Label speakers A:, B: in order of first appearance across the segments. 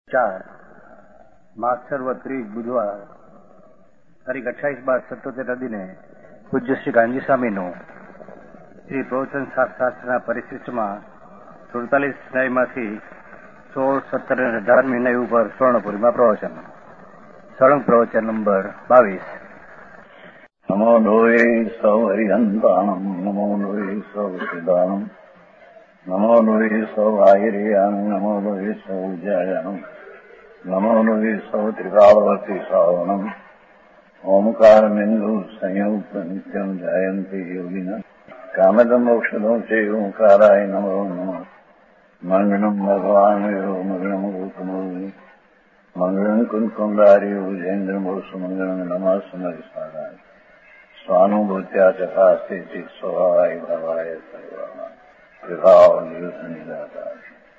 A: 4 માગસર્વ 30 બુધવાર તારીખ 28/12/77 અદીને પૂજ્ય શ્રી ગાંધી સ્વામીનું શ્રી પ્રવચન શાસ્ત્રના પરિશિષ્ટમાં 47 સ્નાયુમાંથી 16, 17 અને 18 મહિના ઉપર સ્વર્ણપુરીમાં પ્રવચન. સળંગ પ્રવચન નંબર 22.
B: નમો લોહે સૌ હરિહંતાણમ, નમો લોહે સૌ સિદ્ધાણમ, નમો લોહે સૌ આયર્યાન, નમો લોહે સૌ જયાનમ, નમો લોહે સૌ ત્રિકાળવતી શ્રાવણમ, ઓમકાર બિંદુ સંયુક્ત નિત્યમ જાયંતી યોગિના કામદમ મોક્ષદો છે ઓંકારાય નમો નમઃ. મંગળમ ભગવાન મંગળમ ગૌતમોની મંગળમ કુંકુંડાર્યો જૈન્દ્ર મોસુ મંગળમ નમઃ સમરિસ્વારાય સ્વાનુભૂત્યા ચકાસ્તે સ્વભાવાય ભવાય સર્વાય વિભાવ નિદાતા.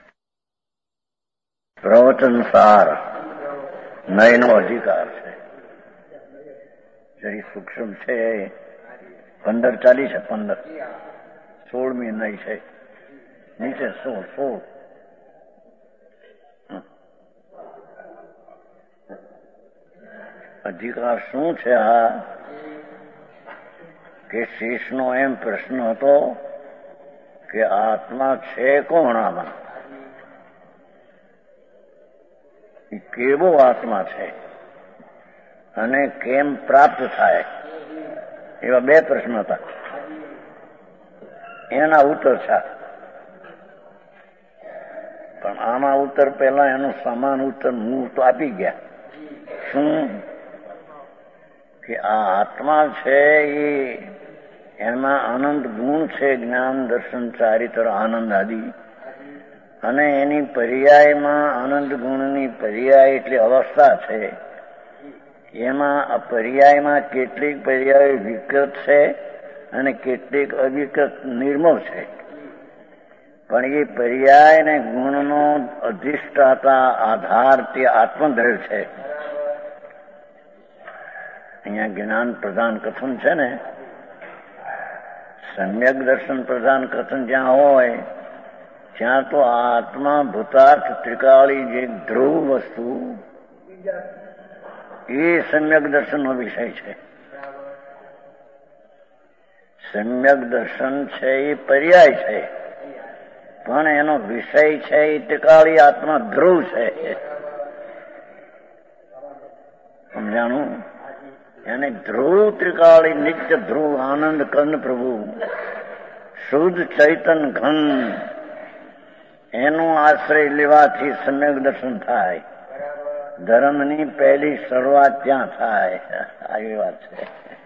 B: પ્રવચન સાર નયનો અધિકાર છે. જરી સૂક્ષ્મ છે. 15 ચાલી છે. 16મી નય છે. નીચે 16. અધિકાર શું છે? આ કે શેષનો એમ પ્રશ્ન હતો કે આત્મા છે કોણ? આમાં કેવો આત્મા છે અને કેમ પ્રાપ્ત થાય? એવા 2 પ્રશ્ન હતા. એના ઉત્તર છે. પણ આમાં ઉત્તર પહેલા એનો સમાન ઉત્તર હું તો આપી ગયા. શું? કે આ આત્મા છે એમાં અનંત ગુણ છે, જ્ઞાન દર્શન ચારિત્ર આનંદ આદિ, અને એની પર્યાયમાં અનંત ગુણની પર્યાય એટલે અવસ્થા છે. એમાં પર્યાયમાં કેટલીક પર્યાય વિકૃત છે અને કેટલીક અવિકૃત નિર્મળ છે. પણ એ પર્યાય ને ગુણનો અધિષ્ઠાતા આધાર તે આત્મધૈર્ય છે. અહીંયા જ્ઞાન પ્રધાન કથન છે ને, સમ્યક દર્શન પ્રધાન કથન જ્યાં હોય ત્યાં તો આત્મા ભૂતાર્થ ત્રિકાળી જે ધ્રુવ વસ્તુ એ સમ્યક દર્શનનો વિષય છે. સમ્યક દર્શન છે એ પર્યાય છે, પણ એનો વિષય છે એ ત્રિકાળી આત્મા ધ્રુવ છે. સમજાણું? એને ધ્રુવ ત્રિકાળી નિત્ય ધ્રુવ આનંદ કંદ પ્રભુ શુદ્ધ ચૈતન ઘન એનો આશ્રય લેવાથી સમ્યક દર્શન થાય. ધર્મની પહેલી શરૂઆત ત્યાં થાય. આવી વાત છે.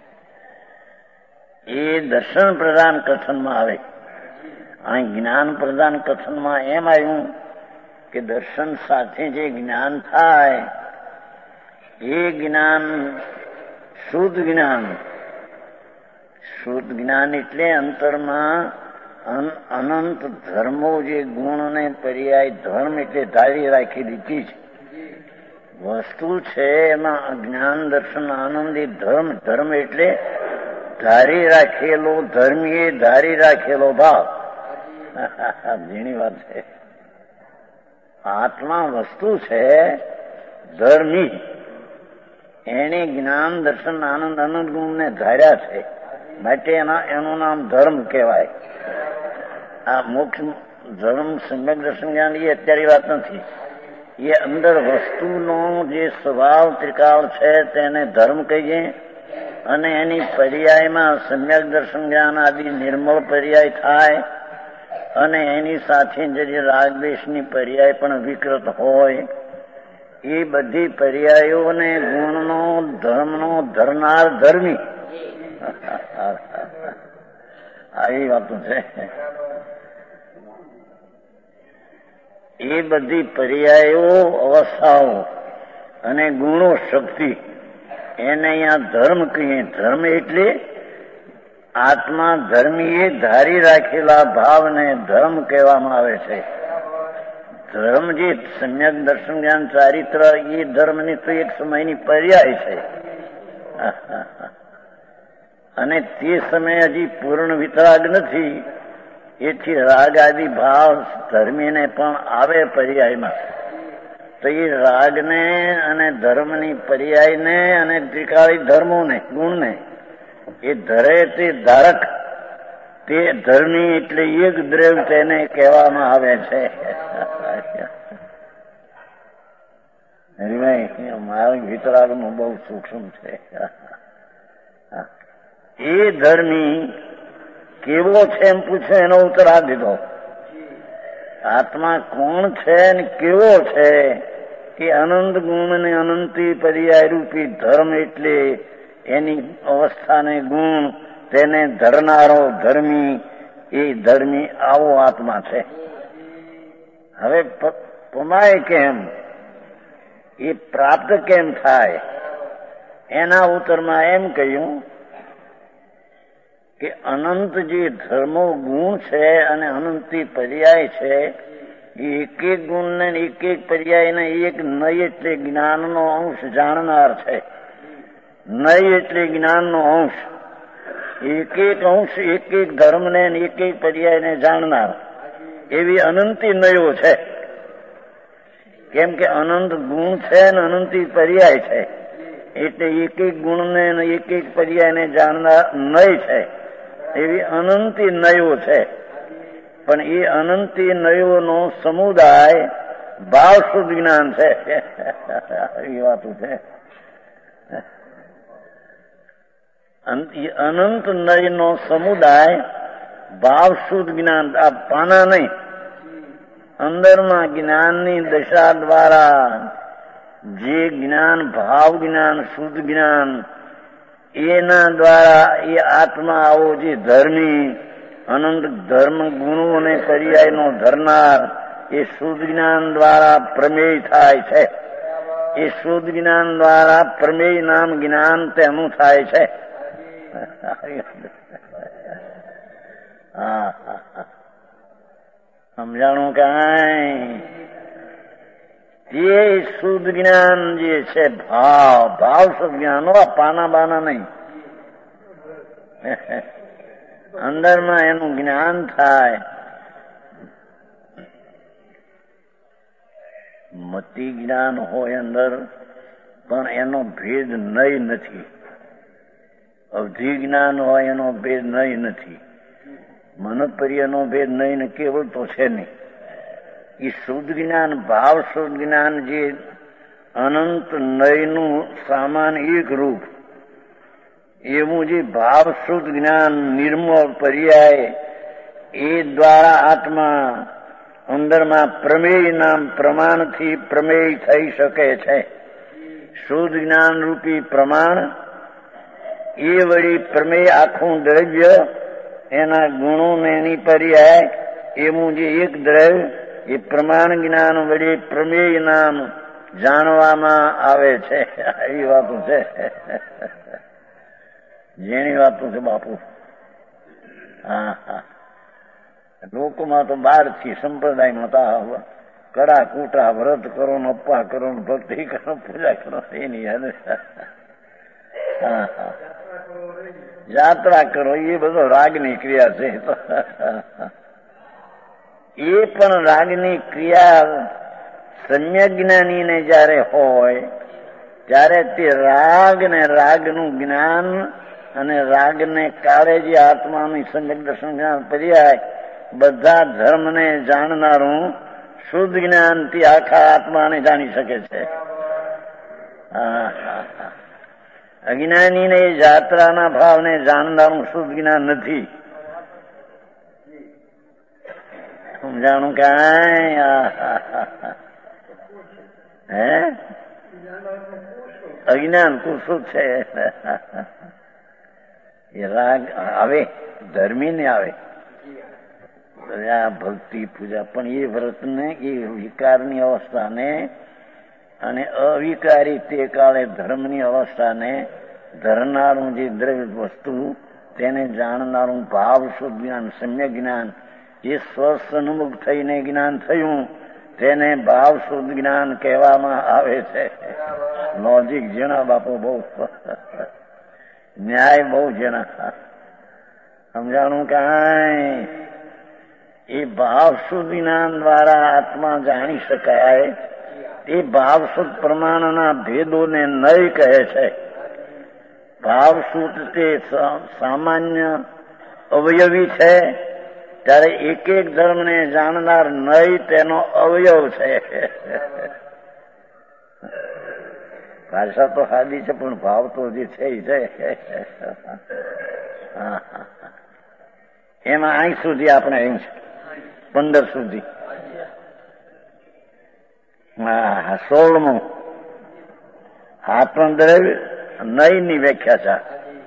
B: એ દર્શન પ્રધાન કથનમાં આવે. અહીં જ્ઞાન પ્રધાન કથનમાં એમ આવ્યું કે દર્શન સાથે જે જ્ઞાન થાય એ જ્ઞાન શુદ્ધ જ્ઞાન. શુદ્ધ જ્ઞાન એટલે અંતરમાં અનંત ધર્મો જે ગુણ ને પર્યાય ધર્મ એટલે ધારી રાખેલી ચીજ વસ્તુ છે. એમાં જ્ઞાન દર્શન આનંદ એ ધર્મ. ધર્મ એટલે ધારી રાખેલો, ધર્મીએ ધારી રાખેલો ભાવ. ઝીણી વાત છે. આત્મા વસ્તુ છે ધર્મી. એને જ્ઞાન દર્શન આનંદ અનંત ગુણને ધાર્યા છે માટે એનું નામ ધર્મ કહેવાય. આ મોક્ષ ધર્મ સમ્યક દર્શન જ્ઞાન એ અત્યારે વાત નથી. એ અંદર વસ્તુનો જે સ્વભાવ ત્રિકાળ છે તેને ધર્મ કહીએ, અને એની પર્યાયમાં સમ્યક દર્શન જ્ઞાન આદિ નિર્મળ પર્યાય થાય, અને એની સાથે જે રાગદ્વેષની પર્યાય પણ વિકૃત હોય એ બધી પર્યાયોને ગુણનો ધર્મનો ધરનાર ધર્મી. આવી વાતો છે. એ બધી પર્યાયો અવસ્થાઓ અને ગુણો શક્તિ એને અહીંયા ધર્મ કહીએ. ધર્મ એટલે આત્મા ધર્મીએ ધારી રાખેલા ભાવને ધર્મ કહેવામાં આવે છે. ધર્મ જે સમ્યક દર્શન જ્ઞાન ચારિત્ર એ ધર્મની તો એક સમયની પર્યાય છે, અને તે સમયે હજી પૂર્ણ વિતરાગ નથી. એથી રાગ આદિ ભાવ ધર્મીને પણ આવે પર્યાયમાં. તો તો એ રાગને અને ધર્મની પર્યાયને અને ત્રિકાળી ધર્મોને ગુણને એ ધરે તે ધારક તે ધર્મી એટલે એક દ્રવ્ય તેને કહેવામાં આવે છે. હરિભાઈ મારું વિતરાગનું બહુ સૂક્ષ્મ છે. એ ધર્મી કેવો છે એમ પૂછે એનો ઉત્તર આ દીધો. આત્મા કોણ છે ને કેવો છે કે અનંત ગુણ ને અનંતી પર્યાય રૂપી ધર્મ એટલે એની અવસ્થાને ગુણ તેને ધરનારો ધર્મી એ ધર્મી આવો આત્મા છે. હવે પમાય કેમ એ પ્રાપ્ત કેમ થાય એના ઉત્તરમાં એમ કહ્યું કે અનંત જે ધર્મો ગુણ છે અને અનંતી પર્યાય છે એ એક એક ગુણ ને એક એક પર્યાય ને એક નય એટલે જ્ઞાનનો અંશ જાણનાર છે. નય એટલે જ્ઞાનનો અંશ, એક એક અંશ એક એક ધર્મને એક એક પર્યાયને જાણનાર એવી અનંતી નયો છે. કેમ કે અનંત ગુણ છે ને અનંતી પર્યાય છે એટલે એક એક ગુણને એક એક પર્યાયને જાણનાર નય છે એવી અનંતી નયો છે. પણ એ અનંતી નયોનો સમુદાય ભાવ શુદ્ધ જ્ઞાન છે. એ વાતું છે. અનંત નયનો સમુદાય ભાવ શુદ્ધ જ્ઞાન, આ પાના નહીં, અંદરમાં જ્ઞાનની દશા દ્વારા જે જ્ઞાન ભાવ જ્ઞાન શુદ્ધ જ્ઞાન એના દ્વારા એ આત્મા આવો જે ધર્મી અનંત ધર્મ ગુણો અને પર્યાયનો ધરનાર એ શુદ્ધ જ્ઞાન દ્વારા પ્રમેય થાય છે. એ શુદ્ધ જ્ઞાન દ્વારા પ્રમેય નામ જ્ઞાન તેનું થાય છે. સમજાણું કાંઈ? એ શુદ્ધ જ્ઞાન જે છે ભાવ શુદ્ધ જ્ઞાન, પાના બાના નહીં, અંદરમાં એનું જ્ઞાન થાય. મતિ જ્ઞાન હોય અંદર પણ એનો ભેદ નહીં નથી. અવધિ જ્ઞાન હોય એનો ભેદ નહીં નથી. મનોપર્યનો ભેદ નહીં ને કેવળ તો છે નહીં. એ શુદ્ધ જ્ઞાન ભાવ શુદ્ધ જ્ઞાન જે અનંત નયનું સામાન એક રૂપ એવું જે ભાવ શુદ્ધ જ્ઞાન નિર્મળ પર્યાય એ દ્વારા આત્મા અંદરમાં પ્રમેય નામ પ્રમાણથી પ્રમેય થઈ શકે છે. શુદ્ધ જ્ઞાન રૂપી પ્રમાણ એ વળી પ્રમેય આખું દ્રવ્ય એના ગુણો ને એની પર્યાય એવું જે એક દ્રવ્ય એ પ્રમાણ જ્ઞાન વળી પ્રમેય નામ જાણવામાં આવે છે. એવી વાતો છે, જેની વાતો છે બાપુ. હા, લોકોમાં તો બહારથી સંપ્રદાયમાં કડા કૂટા વ્રત કરો ને અપ્પા કરો ને ભક્તિ કરો પૂજા કરો એની યાદ. હા, યાત્રા કરો એ બધો રાગની ક્રિયા છે. એ પણ રાગની ક્રિયા સમ્યક જ્ઞાનીને જયારે હોય ત્યારે તે રાગ ને રાગનું જ્ઞાન અને રાગને કાળે જે આત્માની સમ્યક દર્શન જ્ઞાન પર્યાય બધા ધર્મને જાણનારું શુદ્ધ જ્ઞાનથી આખા આત્માને જાણી શકે છે. અજ્ઞાનીને એ જાત્રાના ભાવને જાણનારું શુદ્ધ જ્ઞાન નથી. સમજાણું કાંઈ? હે અજ્ઞાન કુશું છે. એ રાગ આવે ધર્મી ને આવે આ ભક્તિ પૂજા, પણ એ વ્રતને એ વિકારની અવસ્થાને અને અવિકારી તે કાળે ધર્મની અવસ્થાને ધરનારું જે દ્રવ્ય વસ્તુ તેને જાણનારું ભાવ શુદ્ધ જ્ઞાન સમ્યક જ્ઞાન જે સ્વસન્મુખ થઈને જ્ઞાન થયું તેને ભાવ શુદ્ધ જ્ઞાન કહેવામાં આવે છે. લોજિક જેના બાપુ બહુ, ન્યાય બહુ જેના. સમજાણું કાંઈ? એ ભાવ શુદ્ધ જ્ઞાન દ્વારા આત્મા જાણી શકાય એ ભાવસુત પ્રમાણના ભેદોને નય કહે છે. ભાવસુત તે સામાન્ય અવયવી છે, ત્યારે એક એક ધર્મને જાણનાર નય તેનો અવયવ છે. ભાષા તો સાદી છે, પણ ભાવ તો જે છે એ છે. એમાં અહીં સુધી આપણે અહીં છે 15 સુધી. 16મું આત્મદ્રવ્ય નયની વ્યાખ્યા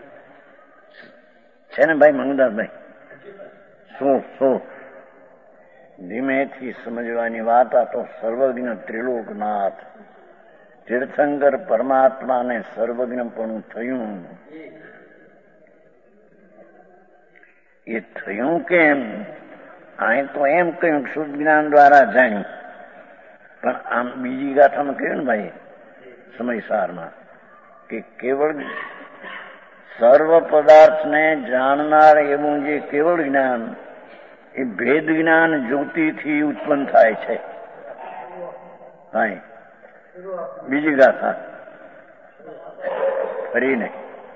B: છે ને ભાઈ મંગદાસભાઈ? શું ધીમેથી સમજવાની વાત. આ તો સર્વજ્ઞ ત્રિલોકનાથ તીર્થંકર પરમાત્માને સર્વજ્ઞપણું થયું. એ થયું કેમ? અહીં તો એમ કહ્યું શુદ્ધ જ્ઞાન દ્વારા જાણ્યું, પણ આમ બીજી ગાથામાં કહ્યું ને ભાઈ સમયસારમાં કે કેવળ સર્વ પદાર્થને જાણનાર એવું જે કેવળ જ્ઞાન એ ભેદ જ્ઞાન જ્યોતિથી ઉત્પન્ન થાય છે. ભાઈ બીજી ગાથા ફરીને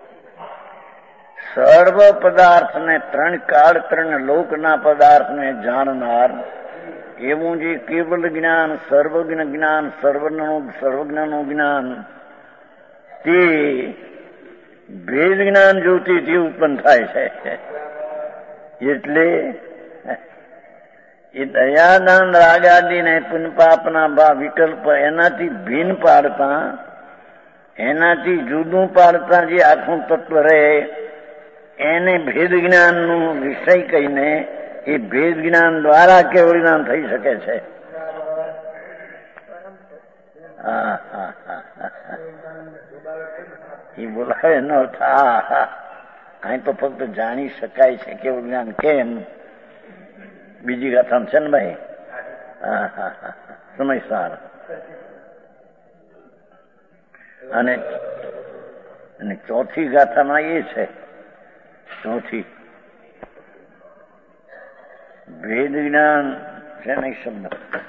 B: સર્વ પદાર્થને 3 કાળ 3 લોકના પદાર્થને જાણનાર એવું જે કેવલ જ્ઞાન સર્વજ્ઞ જ્ઞાન સર્વજ્ઞનું જ્ઞાન તે ભેદ જ્ઞાન જ્યોતિથી ઉત્પન્ન થાય છે. એટલે એ દયાદાન રાગાદિને પુનપાપના વિકલ્પ એનાથી ભિન્ન પાડતા, એનાથી જુદું પાડતા જે આખું તત્વ રહે એને ભેદ જ્ઞાનનું વિષય કહીને એ ભેદ જ્ઞાન દ્વારા કેવળ જ્ઞાન થઈ શકે છે. એ બોલાવે ન થા. અહીં તો ફક્ત જાણી શકાય છે કેવળ જ્ઞાન કેમ. બીજી ગાથામાં છે ને ભાઈ? સમયસાર. અને ચોથી ગાથામાં એ છે, ચોથી ભેદ જ્ઞાન છે ને શબ્દ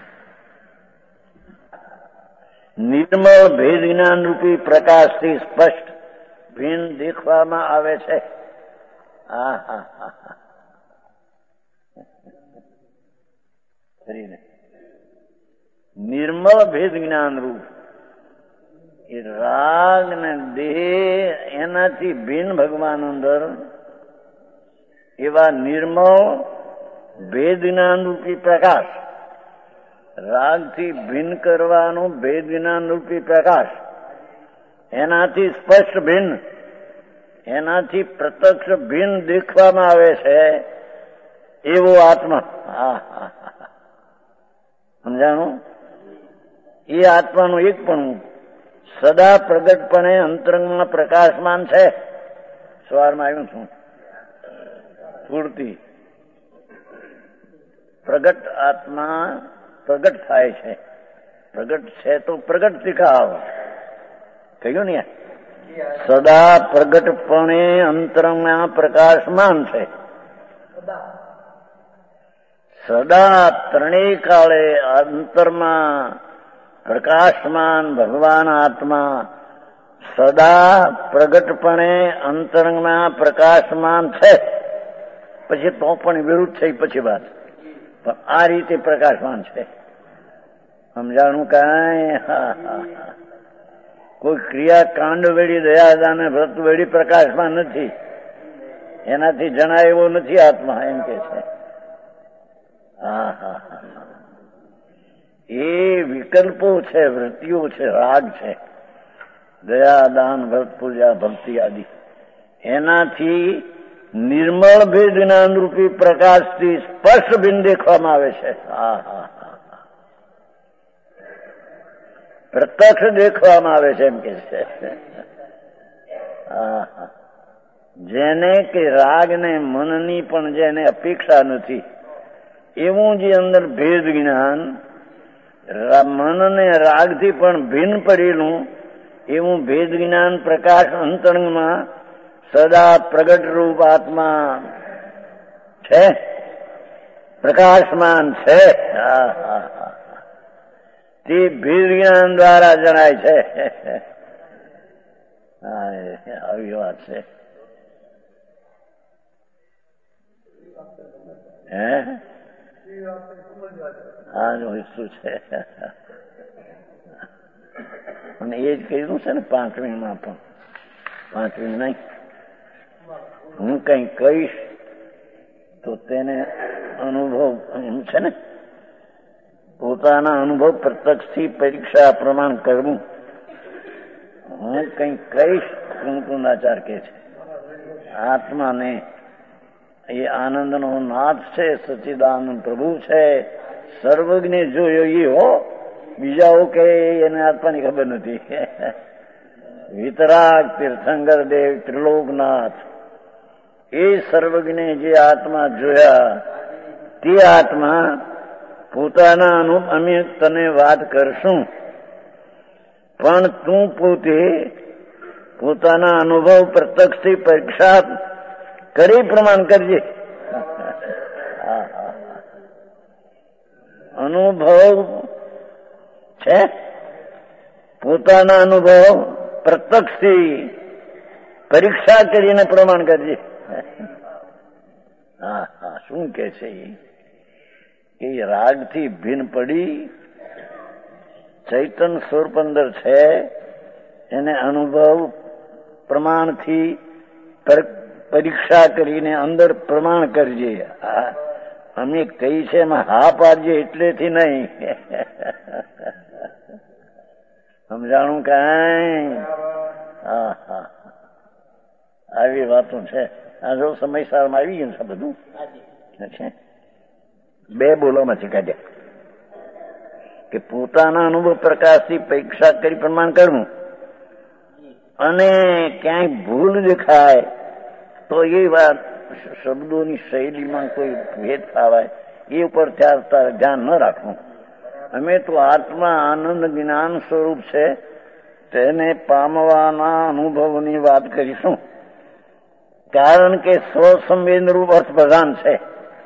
B: નિર્મળ ભેદ જ્ઞાન રૂપી પ્રકાશથી સ્પષ્ટ ભિન્ન દેખવામાં આવે છે. નિર્મળ ભેદ જ્ઞાન રૂપ એ રાગ ને દેહ એનાથી ભિન્ન ભગવાન અંદર એવા નિર્મળ ભેદ જ્ઞાન રૂપી પ્રકાશ, રાગથી ભિન્ન કરવાનું ભેદ જ્ઞાન રૂપી પ્રકાશ, એનાથી સ્પષ્ટ ભિન્ન, એનાથી પ્રત્યક્ષ ભિન્ન દેખવામાં આવે છે એવો આત્મા. સમજાણું? એ આત્માનું એકપણું સદા પ્રગટપણે અંતરંગમાં પ્રકાશમાન છે. સવારમાં આવ્યું છું પૂર્તિ પ્રગટ આત્મા પ્રગટ થાય છે. પ્રગટ છે તો પ્રગટ શીખાવ કહ્યું ને. સદા પ્રગટપણે અંતરંગમાં પ્રકાશમાન છે. સદા ત્રણેય કાળે અંતરમાં પ્રકાશમાન ભગવાન આત્મા સદા પ્રગટપણે અંતરંગમાં પ્રકાશમાન છે. પછી તો પણ વિરુદ્ધ થઈ પછી વાત, પણ આ રીતે પ્રકાશમાન છે. સમજાણું? કાંઈ કોઈ ક્રિયા કાંડ વેડી દયાદાન વ્રત વેડી પ્રકાશમાં નથી, એનાથી જણાય એવો નથી આત્મા, એમ કે છે. એ વિકલ્પો છે, વૃત્તિઓ છે, રાગ છે, દયાદાન વ્રત પૂજા ભક્તિ આદિ, એનાથી નિર્મળ ભેદ જ્ઞાન રૂપી પ્રકાશથી સ્પષ્ટ ભિન્ન દેખવામાં આવે છે. પ્રત્યક્ષ દેખવામાં આવે છે, એમ કે છે. જેને કે રાગ ને મનની પણ જેને અપેક્ષા નથી એવું જે અંદર ભેદ જ્ઞાન મનને રાગથી પણ ભિન્ન પડેલું એવું ભેદ જ્ઞાન પ્રકાશ અંતરંગમાં સદા પ્રગટ રૂપ આત્મા છે, પ્રકાશમાન છે. તે ભેદ જ્ઞાન દ્વારા જણાય છે. હા, આવી વાત છે. હે હા જો શું છે. અને એ જ કહ્યું છે ને 5મીમાં પણ 5મી નહીં, હું કઈ કહીશ તો તેને અનુભવ એમ છે ને, પોતાના અનુભવ પ્રત્યક્ષથી પરીક્ષા પ્રમાણ કરવું. હું કઈ કહીશ કુંકુંદાચાર કે છે આત્માને એ આનંદનો નાથ છે, સચ્ચિદાનંદ પ્રભુ છે, સર્વજ્ઞ જોયો એ હો, બીજાઓ કે એને આત્માની ખબર નથી. વિતરાગ તીર્થંકર દેવ ત્રિલોકનાથ એ સર્વજ્ઞ જે આત્મા જોયા તે આત્મા પોતાના અનુભવ અમે તને વાત કરશું, પણ તું પોતે પોતાના અનુભવ પ્રત્યક્ષથી પરીક્ષા કરી પ્રમાણ કરજે. અનુભવ છે, પોતાના અનુભવ પ્રત્યક્ષથી પરીક્ષા કરીને પ્રમાણ કરજે. હા હા, શું કે છે એ રાગથી ભિન્ન પડી ચૈતન્ય સ્વરૂપ અંદર છે, એને અનુભવ પ્રમાણથી પરીક્ષા કરીને અંદર પ્રમાણ કરજે. અમે કઈ છે એમાં હા પાડજે એટલેથી નહીં. સમજાણું કઈ? હા હા, આવી વાતો છે. આ જો સમયસારમાં આવી ગયું છે બધું છે. 2 બોલોમાંથી કાઢ્યા કે પોતાના અનુભવ પ્રકાશથી પરીક્ષા કરી પ્રમાણ કરવું, અને ક્યાંય ભૂલ દેખાય તો એ વાત શબ્દોની શૈલીમાં કોઈ ભેદ થવાય એ ઉપર ત્યારે ધ્યાન ન રાખવું. અમે તો આત્મા આનંદ જ્ઞાન સ્વરૂપ છે, તેને પામવાના અનુભવની વાત કરીશું, કારણ કે સ્વસંવેદન રૂપ અર્થ પ્રધાન છે.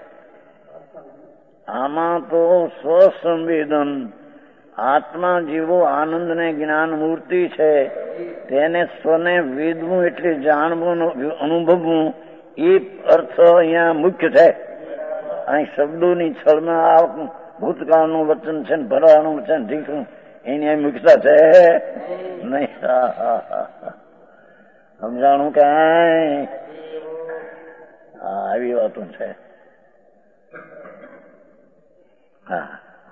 B: આમાં તો સ્વસંવેદન આત્મા જેવો આનંદ ને જ્ઞાન મૂર્તિ છે, તેને સ્વને વેદવું એટલે જાણવું, અનુભવવું, એ અર્થ અહીંયા મુખ્ય છે. અહીં શબ્દોની છળમાં આ ભૂતકાળનું વચન છે ને ભરાનું વચન ઠીકું એની અહીં મુખ્યતા છે નહીં. સમજાણું કઈ? હા, આવી વાતો છે. હા,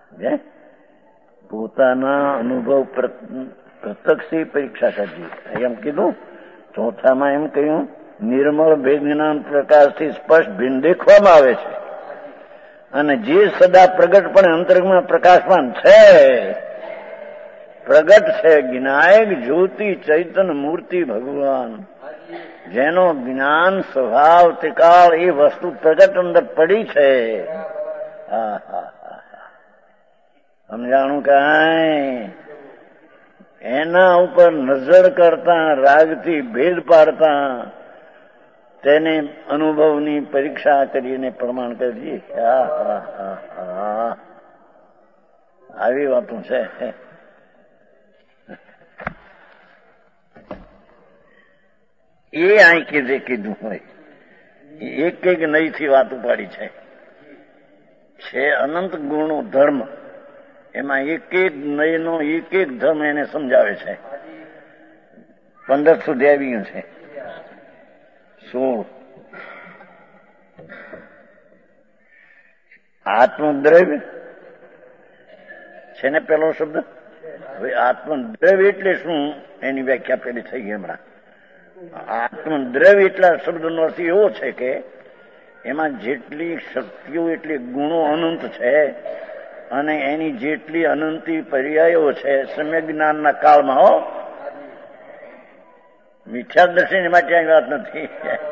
B: પોતાના અનુભવ પ્રત્યક્ષથી પરીક્ષા કરવી એમ કીધું. ચોથામાં એમ કહ્યું નિર્મળ ભેદ જ્ઞાન પ્રકાશથી સ્પષ્ટ ભિન્ન દેખવામાં આવે છે, અને જે સદા પ્રગટપણે અંતર્ગમાં પ્રકાશમાન છે, પ્રગટ છે, જ્ઞાયક જ્યોતિ ચૈતન્ય મૂર્તિ ભગવાન, જેનો જ્ઞાન સ્વભાવ ત્રિકાળ એ વસ્તુ પ્રગટ અંદર પડી છે. હા હા, સમજાણું કઈ? એના ઉપર નજર કરતા રાગથી ભેદ પાડતા તેને અનુભવની પરીક્ષા કરીને પ્રમાણ કરજે. આવી વાતો છે. એ અહીં કીધું હોય એક એક નહીથી વાત ઉપાડી છે. અનંત ગુણો ધર્મ, એમાં એક એક નયનો એક એક ધર્મ એને સમજાવે છે. 15 સુધી આવી ગયું છે. 16 આત્મદ્રવ્ય છે ને પેલો શબ્દ. હવે આત્મદ્રવ્ય એટલે શું એની વ્યાખ્યા પેલી થઈ ગઈ હમણાં. આત્મદ્રવ્ય એટલા શબ્દનો અર્થ એવો છે કે એમાં જેટલી શક્તિઓ એટલી ગુણો અનંત છે, અને એની જેટલી અનંતી પર્યાયો છે સમ્યક જ્ઞાનના કાળમાં. હો, મિથ્યા દર્શન માટે આ વાત નથી.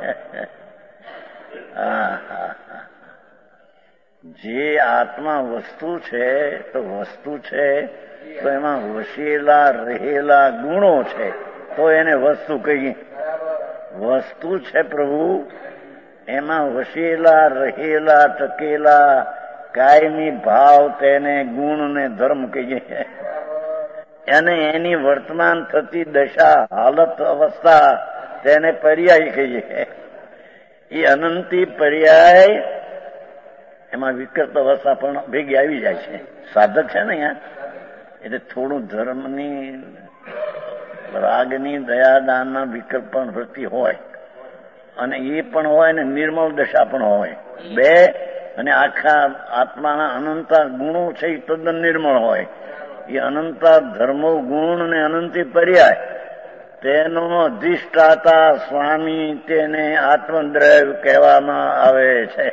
B: જે આત્મા વસ્તુ છે તો વસ્તુ છે, તો એમાં વસેલા રહેલા ગુણો છે, તો એને વસ્તુ કહીએ. વસ્તુ છે પ્રભુ, એમાં વસેલા રહેલા ટકેલા કાયમી ભાવ તેને ગુણ ને ધર્મ કહીએ, અને એની વર્તમાન થતી દશા, હાલત, અવસ્થા તેને પર્યાય કહીએ. એ અનંતી પર્યાય એમાં વિકૃત અવસ્થા પણ ભેગી આવી જાય છે. સાધક છે ને અહીંયા, એટલે થોડું ધર્મની, રાગની, દયાદાનના વિકલ્પ પણ વૃત્તિ હોય, અને એ પણ હોય ને નિર્મળ દશા પણ હોય બે. અને આખા આત્માના અનંતા ગુણો છે એ તદ્દન નિર્મળ હોય. એ અનંતા ધર્મો, ગુણ ને અનંતી પર્યાય તેનો અધિષ્ઠાતા સ્વામી, તેને આત્મદ્રવ્ય કહેવામાં આવે છે.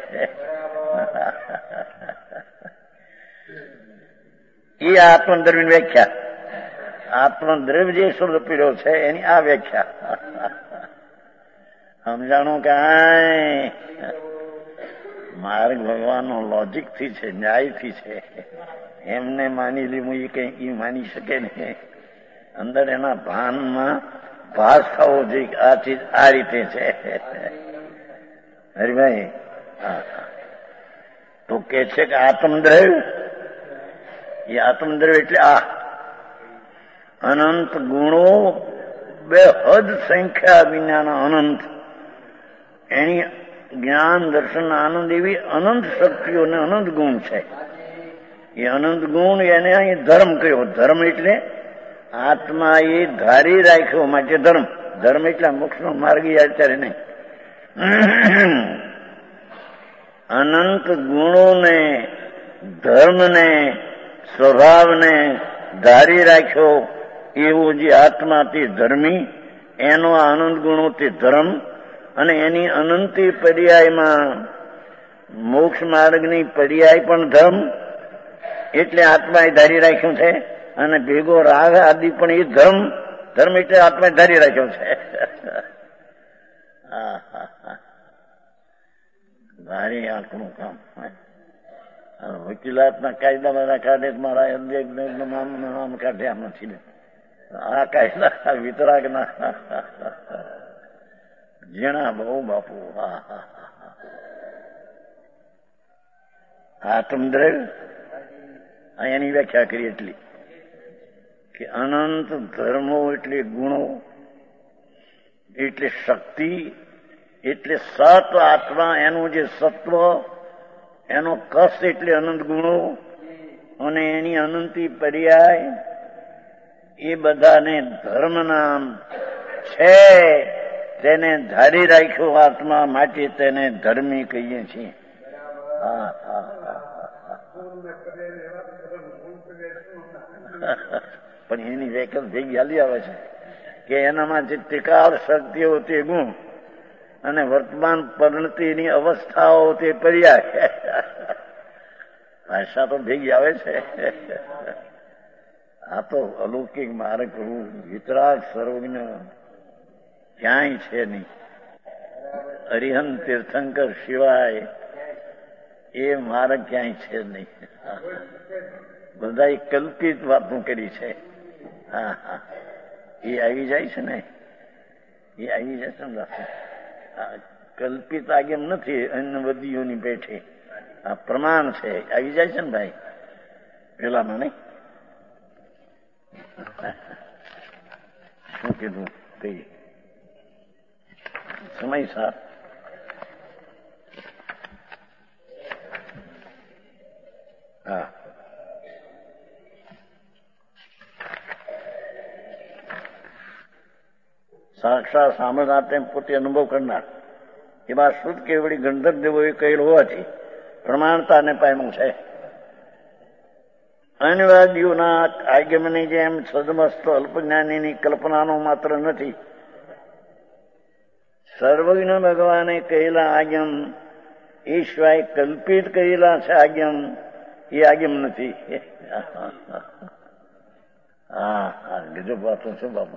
B: એ આત્મદ્રવ્યની વ્યાખ્યા, આત્મદ્રવ્ય જે શબ્દ પીડ્યો છે એની આ વ્યાખ્યા. સમજાણું કાંઈ? માર્ગ ભગવાનનો લોજિક થી છે, ન્યાયથી છે. એમને માની લીધું એ કઈ માની શકે નહીં. અંદર એના ભાનમાં ભાસ થવો જોઈએ. આ ચીજ આ રીતે છે. હરિભાઈ તો કે છે કે આત્મદ્રવ્ય, એ આત્મદ્રવ્ય એટલે આ અનંત ગુણો, બે હદ સંખ્યા વિનાના અનંત, એની જ્ઞાન, દર્શન, આનંદ એવી અનંત શક્તિઓ ને અનંત ગુણ છે. એ અનંત ગુણ એને અહીં ધર્મ કહ્યો. ધર્મ એટલે આત્મા એ ધારી રાખ્યો માટે ધર્મ. ધર્મ એટલે મોક્ષનો માર્ગ અત્યારે નહીં. અનંત ગુણોને, ધર્મને, સ્વભાવને ધારી રાખ્યો એવો જે આત્મા તે ધર્મી, એનો આનંદ ગુણો તે ધર્મ, અને એની અનંતી પર્યાયમાં મોક્ષ માર્ગની પર્યાય પણ ધર્મ, એટલે આત્માએ ધારી રાખ્યું છે. અને ભેગો રાગ આદિ પણ એ ધર્મ, ધર્મ એટલે આત્માએ ધારી રાખ્યો છે. ભારી આંખનું કામ. વકીલાતના કાયદા બધા કાઢે, મારા નામ કાઢ્યા નથી. આ કાયદા વિતરાગના જેણા બહુ બાપુ. આત્મદ્રવ્ય એની વ્યાખ્યા કરી એટલી કે અનંત ધર્મો એટલે ગુણો, એટલે શક્તિ, એટલે સત આત્મા, એનું જે સત્વ, એનો કસ એટલે અનંત ગુણો, અને એની અનંતી પર્યાય, એ બધાને ધર્મ નામ છે. તેને ધારી રાખ્યો આત્મા માટે તેને ધર્મી કહીએ છીએ. પણ એની વ્યાખ્યા ભેગી હાલી આવે છે કે એનામાં જે ટીકાળ શક્તિઓ તે ગુણ, અને વર્તમાન પરિણતિની અવસ્થાઓ તે પર્યાય. ભાષા તો ભેગી આવે છે. આ તો અલૌકિક માર્ગ, વિતરાગ સર્વજ્ઞ ક્યાંય છે નહીં. હરિહંત તીર્થંકર સિવાય એ માર્ગ ક્યાંય છે નહીં. બધા કલ્પિત વાતો કરી છે. હા હા, એ આવી જાય છે ને, એ આવી જાય છે ને. કલ્પિત આગેમ નથી અન્ય બધીઓની પેઠે. આ પ્રમાણ છે, આવી જાય છે ને ભાઈ પેલામાં નહીં. શું કીધું તે સમય સાર. હા, સાક્ષાત સાંભળનાર તેમ પોતે અનુભવ કરનાર એવા શુદ્ધ કેવડી ગંધર્વ દેવોએ કહેલું હોવાથી પ્રમાણતાને પામ્યું છે. અન્યવાદીઓના આગમની જેમ સદમસ્ત અલ્પજ્ઞાનીની કલ્પનાનો માત્ર નથી. સર્વજ્ઞ ભગવાને કહેલા આગમ એ સિવાય કલ્પિત કહેલા છે આગમ, એ આગમ નથી. હા હા, બીજું વાત છે બાબુ.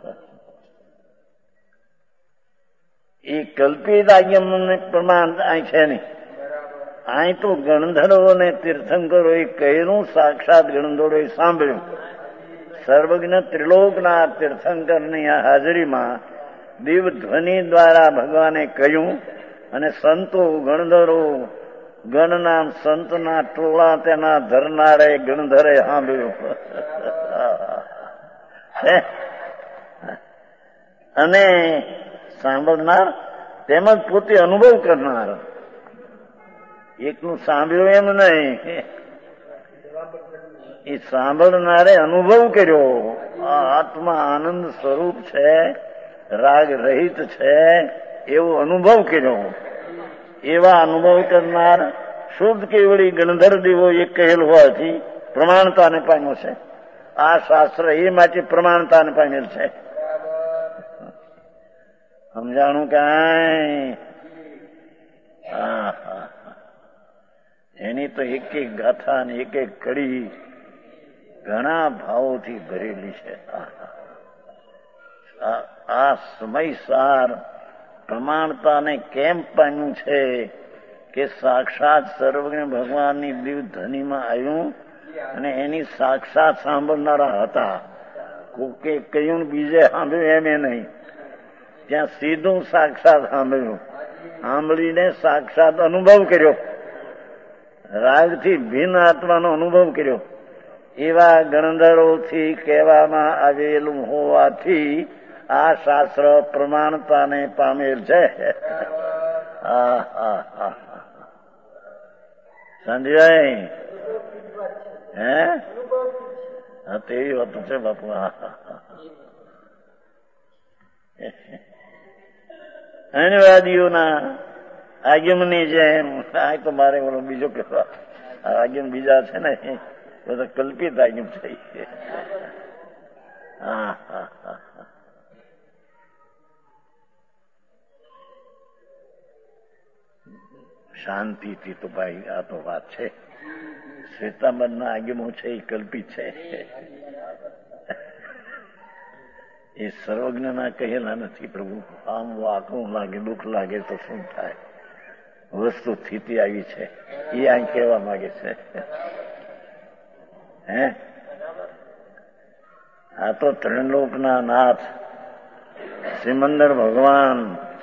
B: એ કલ્પિત આગમ પ્રમાણ અહીં છે નહીં. અહીં તો ગણધરો ને તીર્થંકરોએ કહેલું, સાક્ષાત ગણધરોએ સાંભળ્યું. સર્વજ્ઞ ત્રિલોકના તીર્થંકરની આ હાજરીમાં દિવ ધ્વનિ દ્વારા ભગવાને કહ્યું, અને સંતો ગણધરો ગણના સંતના ટોળા તેના ધરનારે ગણધરે સાંભળ્યું. અને સાંભળનાર તેમજ પોતે અનુભવ કરનાર. એકનું સાંભળ્યું એમ નહીં, એ સાંભળનારે અનુભવ કર્યો. આ આત્મા આનંદ સ્વરૂપ છે, રાગ રહિત છે, એવો અનુભવ કર્યો. એવા અનુભવ કરનાર શુદ્ધ કેવળી ગણધર દેવો એક કહેલ હોવાથી પ્રમાણતાને પામ્યો છે. આ શાસ્ત્ર એ માટે પ્રમાણતાને પામેલ છે. સમજાણું કાંઈ? એની તો એક એક ગાથા અને એક એક કડી ઘણા ભાવોથી ભરેલી છે. આ સમયસાર પ્રમાણતાને કેમ પામ્યું છે કે સાક્ષાત સર્વજ્ઞ ભગવાનની દિવ્ય ધ્વનિમાં આવ્યું અને એની સાક્ષાત સાંભળનારા હતા. કોકે કહ્યું બીજે સાંભળ્યું એમ નહીં, ત્યાં સીધું સાક્ષાત સાંભળ્યું. સાંભળીને સાક્ષાત અનુભવ કર્યો, રાગથી ભિન્ન આત્માનો અનુભવ કર્યો. એવા ગણધરોથી કહેવામાં આવેલું હોવાથી આ શાસ્ત્ર પ્રમાણતાને પામેલ છે. સમજાય? હે? હા, તેવી વાત છે બાપુ. અન્યવાદીઓના આગમની જેમ આ તો મારે બોલો બીજો કહેવા, આગમ બીજા છે ને બધા કલ્પિત આગમ થઈ. શાંતિથી તો ભાઈ આ તો વાત છે. શ્વેતાંબરના આગમો છે એ કલ્પિત છે, એ સર્વજ્ઞના કહેલા નથી. પ્રભુ આમ વાકું લાગે, દુઃખ લાગે તો શું થાય? વસ્તુ સ્થિતિ આવી છે એ આ કહેવા માંગે છે. હે, આ તો ત્રિલોકના નાથ શ્રીમંદર ભગવાન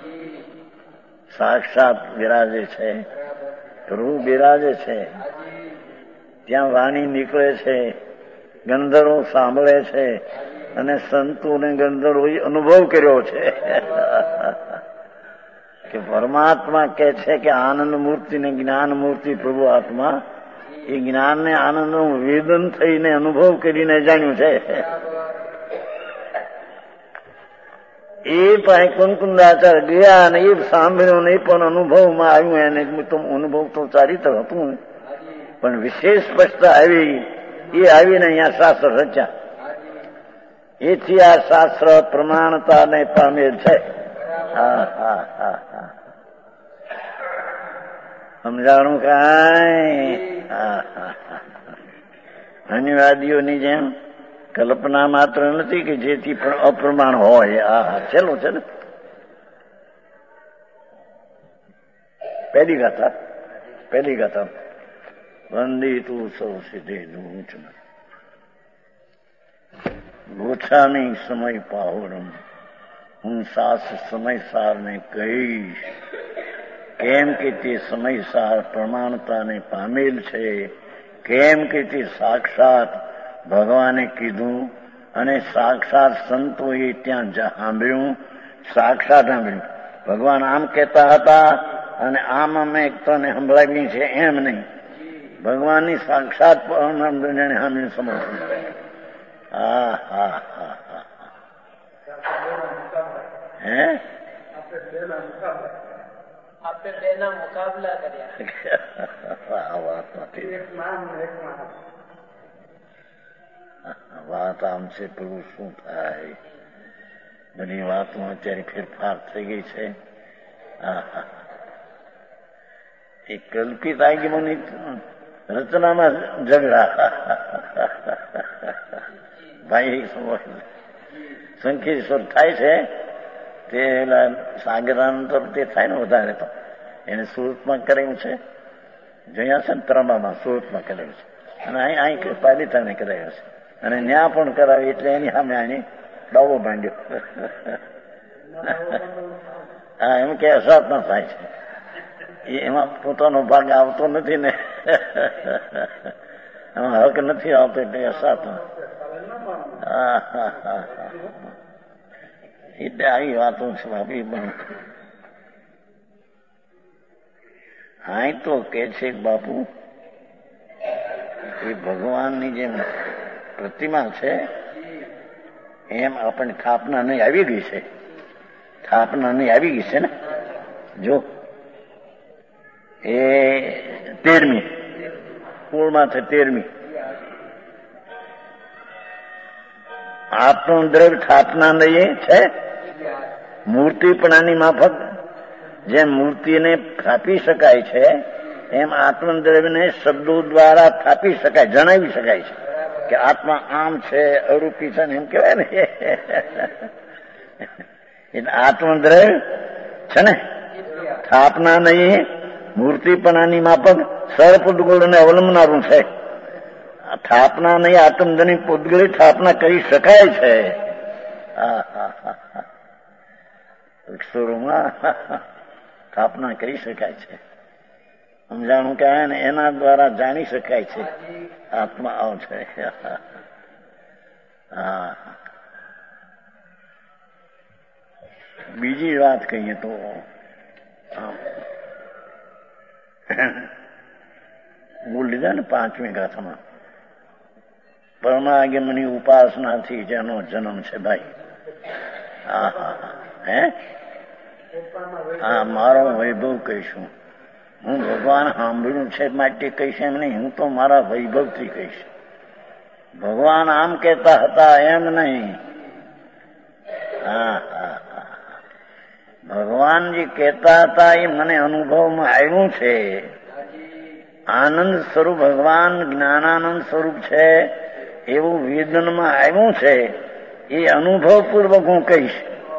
B: સાક્ષાત બિરાજે છે, પ્રભુ બિરાજે છે. ત્યાં વાણી નીકળે છે, ગંધર્વો સાંભળે છે અને સંતોને ગંધર્વોએ અનુભવ કર્યો છે કે પરમાત્મા કહે છે કે આનંદ મૂર્તિ ને જ્ઞાન મૂર્તિ પ્રભુ આત્મા એ જ્ઞાનને આનંદનું વેદન થઈને અનુભવ કરીને જાણ્યું છે. એ પાસે કુંકુંદાચાર્ય ગયા અને એ સાંભળ્યું નહીં, પણ અનુભવમાં આવ્યું. એને અનુભવ તો ચારિત્ર હતું, પણ વિશેષ સ્પષ્ટતા આવી. એ આવીને અહીંયા શાસ્ત્ર રચ્યા. એથી આ શાસ્ત્ર પ્રમાણતાને પામેલ છે. સમજાણું કાંઈ? અન્યવાદીઓની જેમ કલ્પના માત્ર નથી કે જેથી અપ્રમાણ હોય. છેલ્લું છે ને પહેલી ગાથા વંદિતું સૌ સિદ્ધે દૂચના ગોછામી સમય પાહોરમ. હું સમયસારને કહીશ કેમ કે તે સમયસાર પ્રમાણતાને પામેલ છે, કેમ કે તે સાક્ષાત ભગવાને કીધું અને સાક્ષાત સંતોએ ત્યાં સાંભળ્યું. સાક્ષાત સાંભળ્યું. ભગવાન આમ કહેતા હતા અને આમ અમે તને સંભળાવી છે એમ નહીં. ભગવાનની સાક્ષાત સાંભળીને સમજવું. હે, વાત આમ છે પ્રભુ શું થાય? બધી વાતમાં અત્યારે ફેરફાર થઈ ગઈ છે. એ કલ્પિત આગમની રચનામાં ઝઘડા. ભાઈ સંકેશ્વર થાય છે તે સાગરાંતર તે થાય ને વધારે તો એને સુરતમાં કરેલું છે. જોયા છે ને ત્રંબામાં સુરતમાં કરેલું છે અને અહીં પાલિતાને કરાયું છે અને ન્યા પણ કરાવી એટલે એની સામે આની દાવો માંડ્યો. હા, એમ કે અસાધના થાય છે. એમાં પોતાનો ભાગ આવતો નથી ને, એમાં હક નથી આવતો એટલે અસાતો. એટલે આવી વાતો છે ભાભી. પણ હા તો કે છે બાપુ એ ભગવાનની જેમ પ્રતિમા છે એમ આપણને સ્થાપના નહીં આવી ગઈ છે. સ્થાપના નહીં આવી ગઈ છે ને. જો એ 13મી કુળમાં છે 13મી. આપણું દ્રવ્ય સ્થાપના નહીં છે. મૂર્તિપણાની માફક જેમ મૂર્તિને સ્થાપી શકાય છે એમ આત્મદ્રવ્યને શબ્દો દ્વારા સ્થાપી શકાય, જણાવી શકાય છે કે આત્મા આમ છે, અરૂપી છે ને એમ કહેવાય ને. એટલે આત્મદ્રવ્ય છે ને સ્થાપના નહીં, મૂર્તિપણાની માફક સર્પુદ્ગોળને અવલંબનારું છે. સ્થાપના નહીં, આત્મધની પૂતગળી સ્થાપના કરી શકાય છે. અક્ષરોમાં સ્થાપના કરી શકાય છે. સમજાણું કે એના દ્વારા જાણી શકાય છે આત્મા આવ છે. બીજી વાત કહીએ તો બોલ લીધા ને 5મી ગાથામાં પરમાગમની ઉપાસનાથી જેનો જન્મ છે ભાઈ. હા મારો વૈભવ કહીશું. હું ભગવાન સાંભળ્યું છે માટે કહીશ એમ નહીં, હું તો મારા વૈભવથી કહીશ. ભગવાન આમ કહેતા હતા એમ નહીં. ભગવાન જે કહેતા હતા એ મને અનુભવમાં આવ્યું છે. આનંદ સ્વરૂપ ભગવાન જ્ઞાનાનંદ સ્વરૂપ છે એવું વેદનમાં આવ્યું છે. એ અનુભવપૂર્વક હું કહીશ.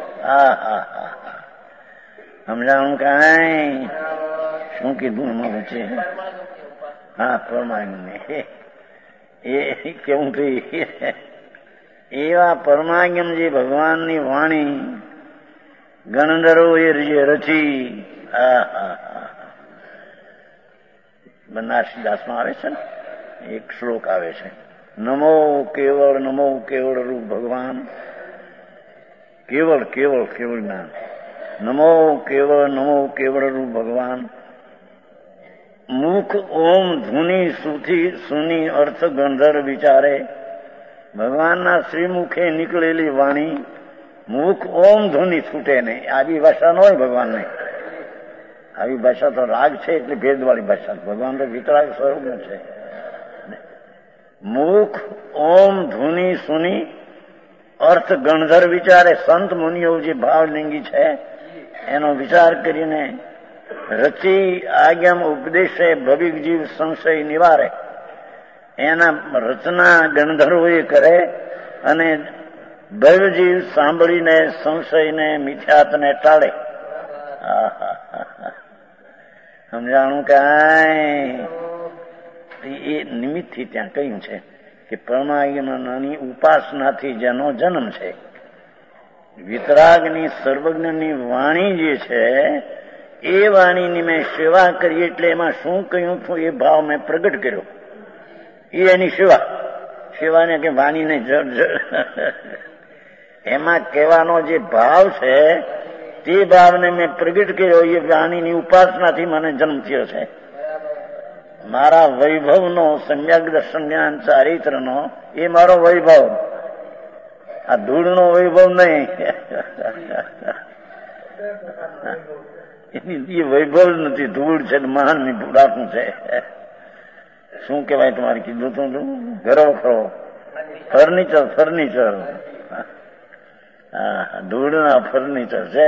B: સમજાણું કાંઈ શું કીધું એમાં વચ્ચે? હા પરમાગમને એ કેવું થઈ એવા પરમાગમ જે ભગવાનની વાણી ગણધરો એ રચી. બનારસીદાસમાં આવે છે ને એક શ્લોક આવે છે, નમો કેવળ રૂપ ભગવાન. કેવળ જ્ઞાન. નમો કેવળ રૂપ ભગવાન. મુખ ઓમ ધુની સુની અર્થ ગંધર વિચારે. ભગવાનના શ્રીમુખે નીકળેલી વાણી મુખ ઓમ ધુની છૂટે નહીં. આવી ભાષા ન હોય ભગવાનને. આવી ભાષા તો રાગ છે એટલે ભેદવાળી ભાષા. ભગવાન તો વિતરાગ સ્વરૂપનું છે. મુખ ઓમ ધુની સુની અર્થ ગણધર વિચારે. સંત મુનિઓ જે ભાવલિંગી છે એનો વિચાર કરીને રચી આજ્ઞમ ઉપદેશે ભવિક જીવ સંશય નિવારે. એના રચના ગણધરોએ કરે અને ભવજીવ સાંભળીને સંશયને મિથ્યાતને ટાળે. સમજાણું કાંઈ એ નિમિત્તથી ત્યાં કહ્યું છે કે પરમાગમની ઉપાસનાથી જેનો જન્મ છે. વિતરાગની સર્વજ્ઞની વાણી જે છે એ વાણીની મેં સેવા કરી એટલે એમાં શું કહ્યું છું એ ભાવ મેં પ્રગટ કર્યો. એ એની સેવાને કે વાણીને એમાં કહેવાનો જે ભાવ છે તે ભાવને મેં પ્રગટ કર્યો. એ વાણીની ઉપાસનાથી મને જન્મ થયો છે. મારા વૈભવનો સમ્યક દર્શન જ્ઞાન ચારિત્રનો એ મારો વૈભવ. આ ધૂળનો વૈભવ નહીં. એ વૈભવ નથી, ધૂળ છે, મહાન બુડાકું છે. શું કેવાય તમારે કીધું તું? ઘરો ખરો ફર્નિચર. હા ધૂળના ફર્નિચર છે.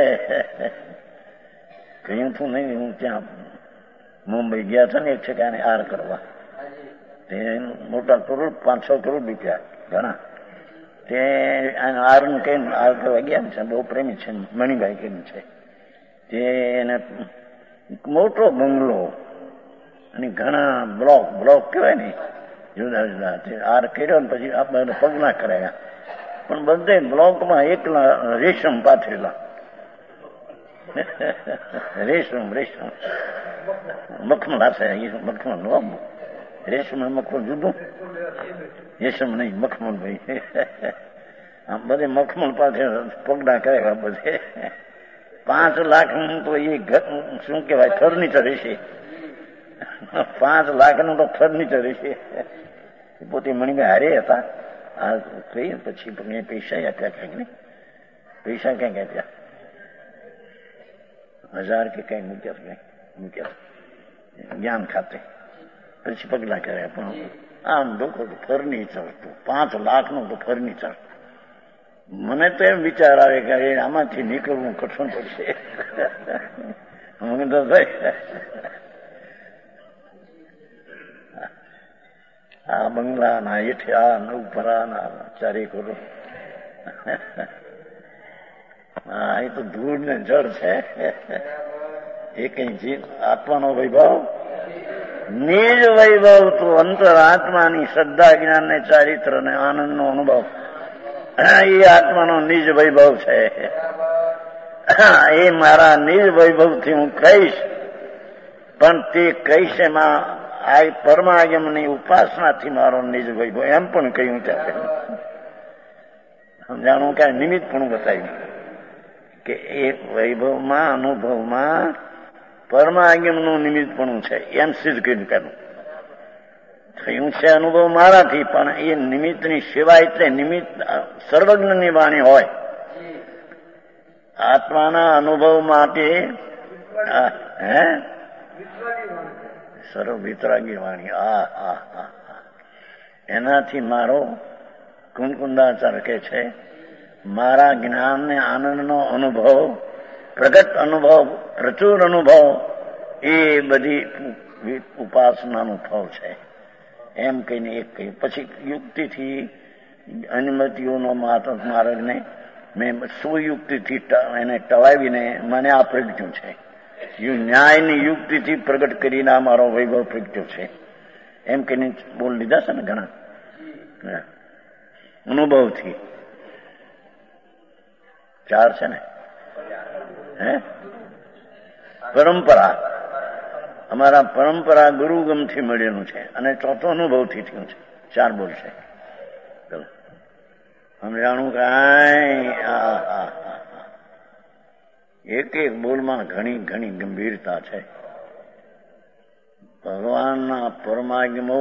B: કહ્યું તું નહીં, હું ત્યાં મુંબઈ ગયા હતા ને એક ઠેકાને આર કરવા. તે મોટા કરોડ 5-6 કરોડ રૂપિયા ઘણા. તે આરનું કઈ આર કરવા ગયા છે. બહુ પ્રેમી છે, મણિભાઈ કઈ છે. તે એને મોટો બંગલો અને ઘણા બ્લોક કહેવાય ને જુદા જુદા. તે આર કર્યો ને પછી આપણે પગના કરાયા. પણ બધે બ્લોકમાં એકલા રેશમ પાથરેલા. રેશમ રેશમ મખમલ હશે, મખમલ નો રેશમ મખમલ જુદું, રેશમ નહીં મખમલ ભાઈ. આમ બધે મખમલ પાસે પગડા કર્યા બધે. 5 લાખ તો એ શું કેવાય ફર્નિચર હશે, 5 લાખનું તો ફર્નિચર હશે. પોતે મણીભાઈ હારે હતા. આ કઈ પછી પૈસા આપ્યા ક્યાંક ને, પૈસા ક્યાંક આપ્યા 1000 કે કઈ મૂક્યા જ્ઞાન ખાતે. પછી પગલા કર્યા. પણ આમ લોકો ફર્નિચર 5 લાખનું તો ફર્નિચર. મને તો એમ વિચાર આવે કે આમાંથી નીકળવું કઠણ પડશે. મને તો આ બંગલાના હેઠે આ નવપરાના ચારે કરો. હા, એ તો ધૂળ ને જળ છે. એ કઈ જીત આપવાનો વૈભવ, નિજ વૈભવ તો અંતરાત્માની શ્રદ્ધા, જ્ઞાન ને ચારિત્ર ને આનંદ નો અનુભવ, એ આત્માનો નિજ વૈભવ છે. એ મારા નિજ વૈભવથી હું કહીશ, પણ તે કહીશ એમાં આ પરમાગમની ઉપાસનાથી મારો નિજ વૈભવ, એમ પણ કહ્યું ત્યાં સમજાણું કે નિમિત્ત પણ બતાવ્યું કે એ વૈભવમાં અનુભવમાં પરમાગમનું નિમિત્ત પણ છે, એમ સિદ્ધ કર્યું. પેલું થયું છે અનુભવ મારાથી, પણ એ નિમિત્તની સેવા એટલે નિમિત્ત સર્વજ્ઞની વાણી હોય. આત્માના અનુભવ માટે સર્વ વિતરાગી વાણી. એનાથી મારો કુંકુંદાચાર્ય કહે છે, મારા જ્ઞાન ને આનંદનો અનુભવ, પ્રગટ અનુભવ, પ્રચુર અનુભવ, એ બધી ઉપાસનાનું ફળ છે. એમ કહીને એક કહ્યું. પછી યુક્તિથી અનુમતિઓનો માર્ગને મેં સુયુક્તિથી એને ટળાવીને મને આ પ્રગટ્યું છે. ન્યાયની યુક્તિથી પ્રગટ કરીને આ મારો વૈભવ પ્રગટ્યો છે. એમ કહીને બોલ લીધા છે ને ઘણા. અનુભવથી 4 છે ને. પરંપરા, અમારા પરંપરા ગુરુગમથી મળેલું છે, અને 4થો અનુભવથી થયું છે. 4 બોલ છે. સમજાણું કાંઈ એક એક બોલમાં ઘણી ઘણી ગંભીરતા છે. ભગવાનના પરમાગમો,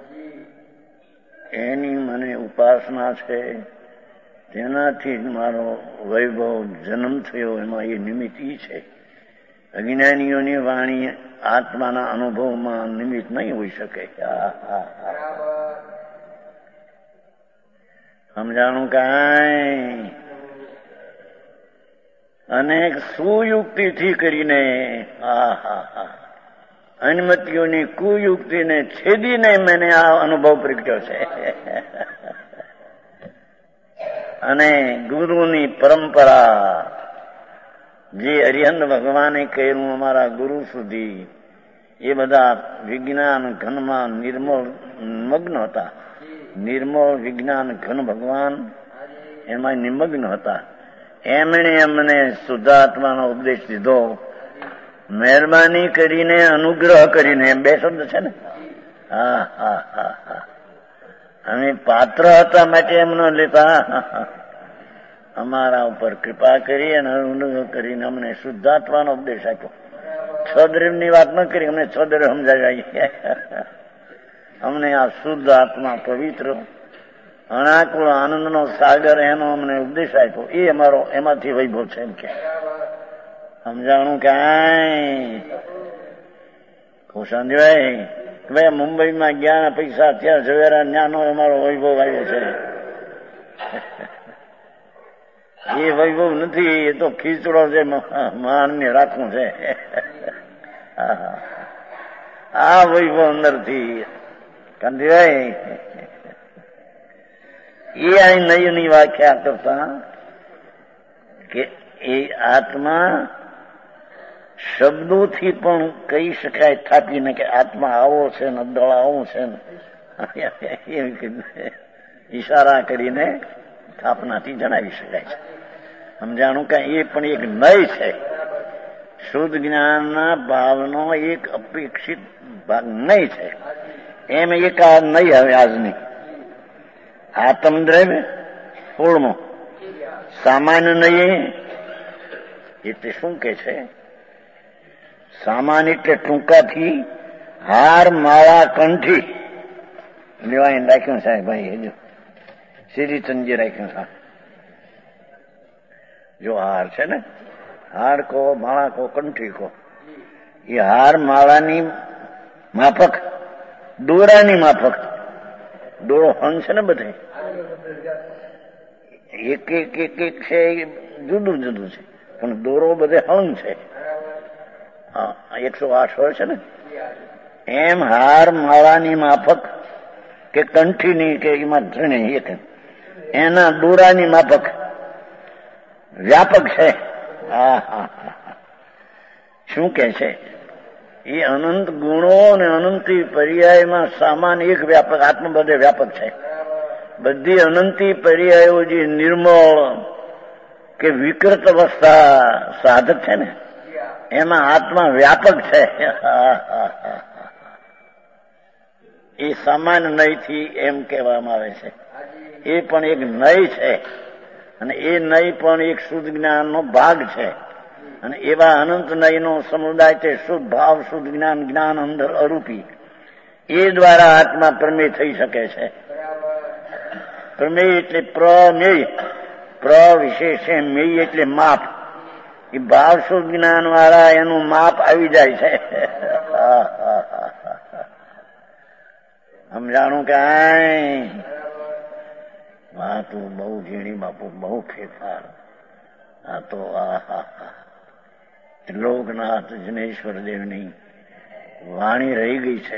B: એની મને ઉપાસના છે, તેનાથી જ મારો વૈભવ જન્મ થયો. એમાં એ નિમિત્ત છે. અજ્ઞાનીઓની વાણી આત્માના અનુભવમાં નિમિત્ત નહીં હોઈ શકે. સમજાણું કાંઈ. અનેક સુયુક્તિથી કરીને અનુમતિઓની કુયુક્તિને છેદીને મને આ અનુભવ પ્રગટ્યો છે. અને ગુરુની પરંપરા, જે અરિહંત ભગવાને કહ્યું અમારા ગુરુ સુધી, એ બધા વિજ્ઞાન ઘનમાં નિર્મળ મગ્ન હતા. નિર્મળ વિજ્ઞાન ઘન ભગવાન એમાં નિમગ્ન હતા. એમણે અમને શુદ્ધાત્માનો ઉપદેશ દીધો. મહેરબાની કરીને, અનુગ્રહ કરીને, 2 શબ્દ છે ને. અમે પાત્ર હતા માટે એમનો લેતા, અમારા ઉપર કૃપા કરી અને અનુગ્રહ કરીને અમને શુદ્ધાત્માનો ઉપદેશ આપ્યો. છદ્રવની વાત ન કરી, અમને છદ્ર સમજાવી. અમને આ શુદ્ધ આત્મા, પવિત્ર અનાકુળ આનંદનો સાગર, એનો અમને ઉપદેશ આપ્યો. એ અમારો એમાંથી વૈભવ છે. એમ કે સમજાણું કાંઈ. ખુશાંતિભાઈ કે ભાઈ મુંબઈમાં ગયા, પૈસા ત્યાં ઝવેરા, જ્ઞાનો અમારો વૈભવ આવ્યો છે. એ વૈભવ નથી, એ તો ખીચડો છે, માનને રાખવું છે. આ વૈભવ અંદરથી. કાંતિભાઈ એ અહીં નયની વ્યાખ્યા કરતા કે એ આત્મા શબ્દોથી પણ કહી શકાય થાપીને કે આત્મા આવો છે ને, દળ આવું છે ને, ઈશારા કરીને સ્થાપનાથી જણાવી શકાય છે. સમજાણું કે એ પણ એક નય છે. શુદ્ધ જ્ઞાનના ભાવનો એક અપેક્ષિત ભાગ નહીં છે. એમ એક આ નહીં હવે આજની આત્મદ્રવ્ય 16મો સામાન્ય નહીં એટલે શું કે છે? સામાન્ય એટલે ટૂંકાથી હાર માળા કંઠી લેવાઈને રાખ્યું સાહેબ ભાઈ જો શ્રીચંદજી રાખ્યું સાહેબ. જો હાર છે ને, હાર કહો, માળા કહો, કંઠી કહો, એ હાર માળાની માફક, દોરાની માફક. દોરો હંગ છે ને બધે, એક એક એક એક છે જુદું જુદું છે, પણ દોરો બધે હંગ છે. 108 હોય છે ને, એમ હાર માળાની માફક કે કંઠીની કે એમાં ધણી એક એના દોરાની માફક વ્યાપક છે. શું કે છે? એ અનંત ગુણો અને અનંતી પર્યાયમાં સામાન એક વ્યાપક, આત્મ બધે વ્યાપક છે. બધી અનંતી પર્યાયો જે નિર્મળ કે વિકૃત અવસ્થા સાધક છે ને, એમાં આત્મા વ્યાપક છે. એ સામાન્ય નયથી એમ કહેવામાં આવે છે. એ પણ એક નય છે, અને એ નય પણ એક શુદ્ધ જ્ઞાનનો ભાગ છે. અને એવા અનંત નયનો સમુદાય તે શુદ્ધ ભાવ, શુદ્ધ જ્ઞાન, જ્ઞાન અંદર અરૂપી, એ દ્વારા આત્મા પ્રમેય થઈ શકે છે. પ્રમેય એટલે પ્રમેય, પ્ર વિશેષે મેય એટલે માપ. એ ભાવ શુદ્ધ જ્ઞાન વાળા એનું માપ આવી જાય છે. સમજાણું કે વાતો બહુ ઝીણી બાપુ, બહુ ફેરફાર. આ તો લોકનાથ જનેશ્વર દેવની વાણી રહી ગઈ છે.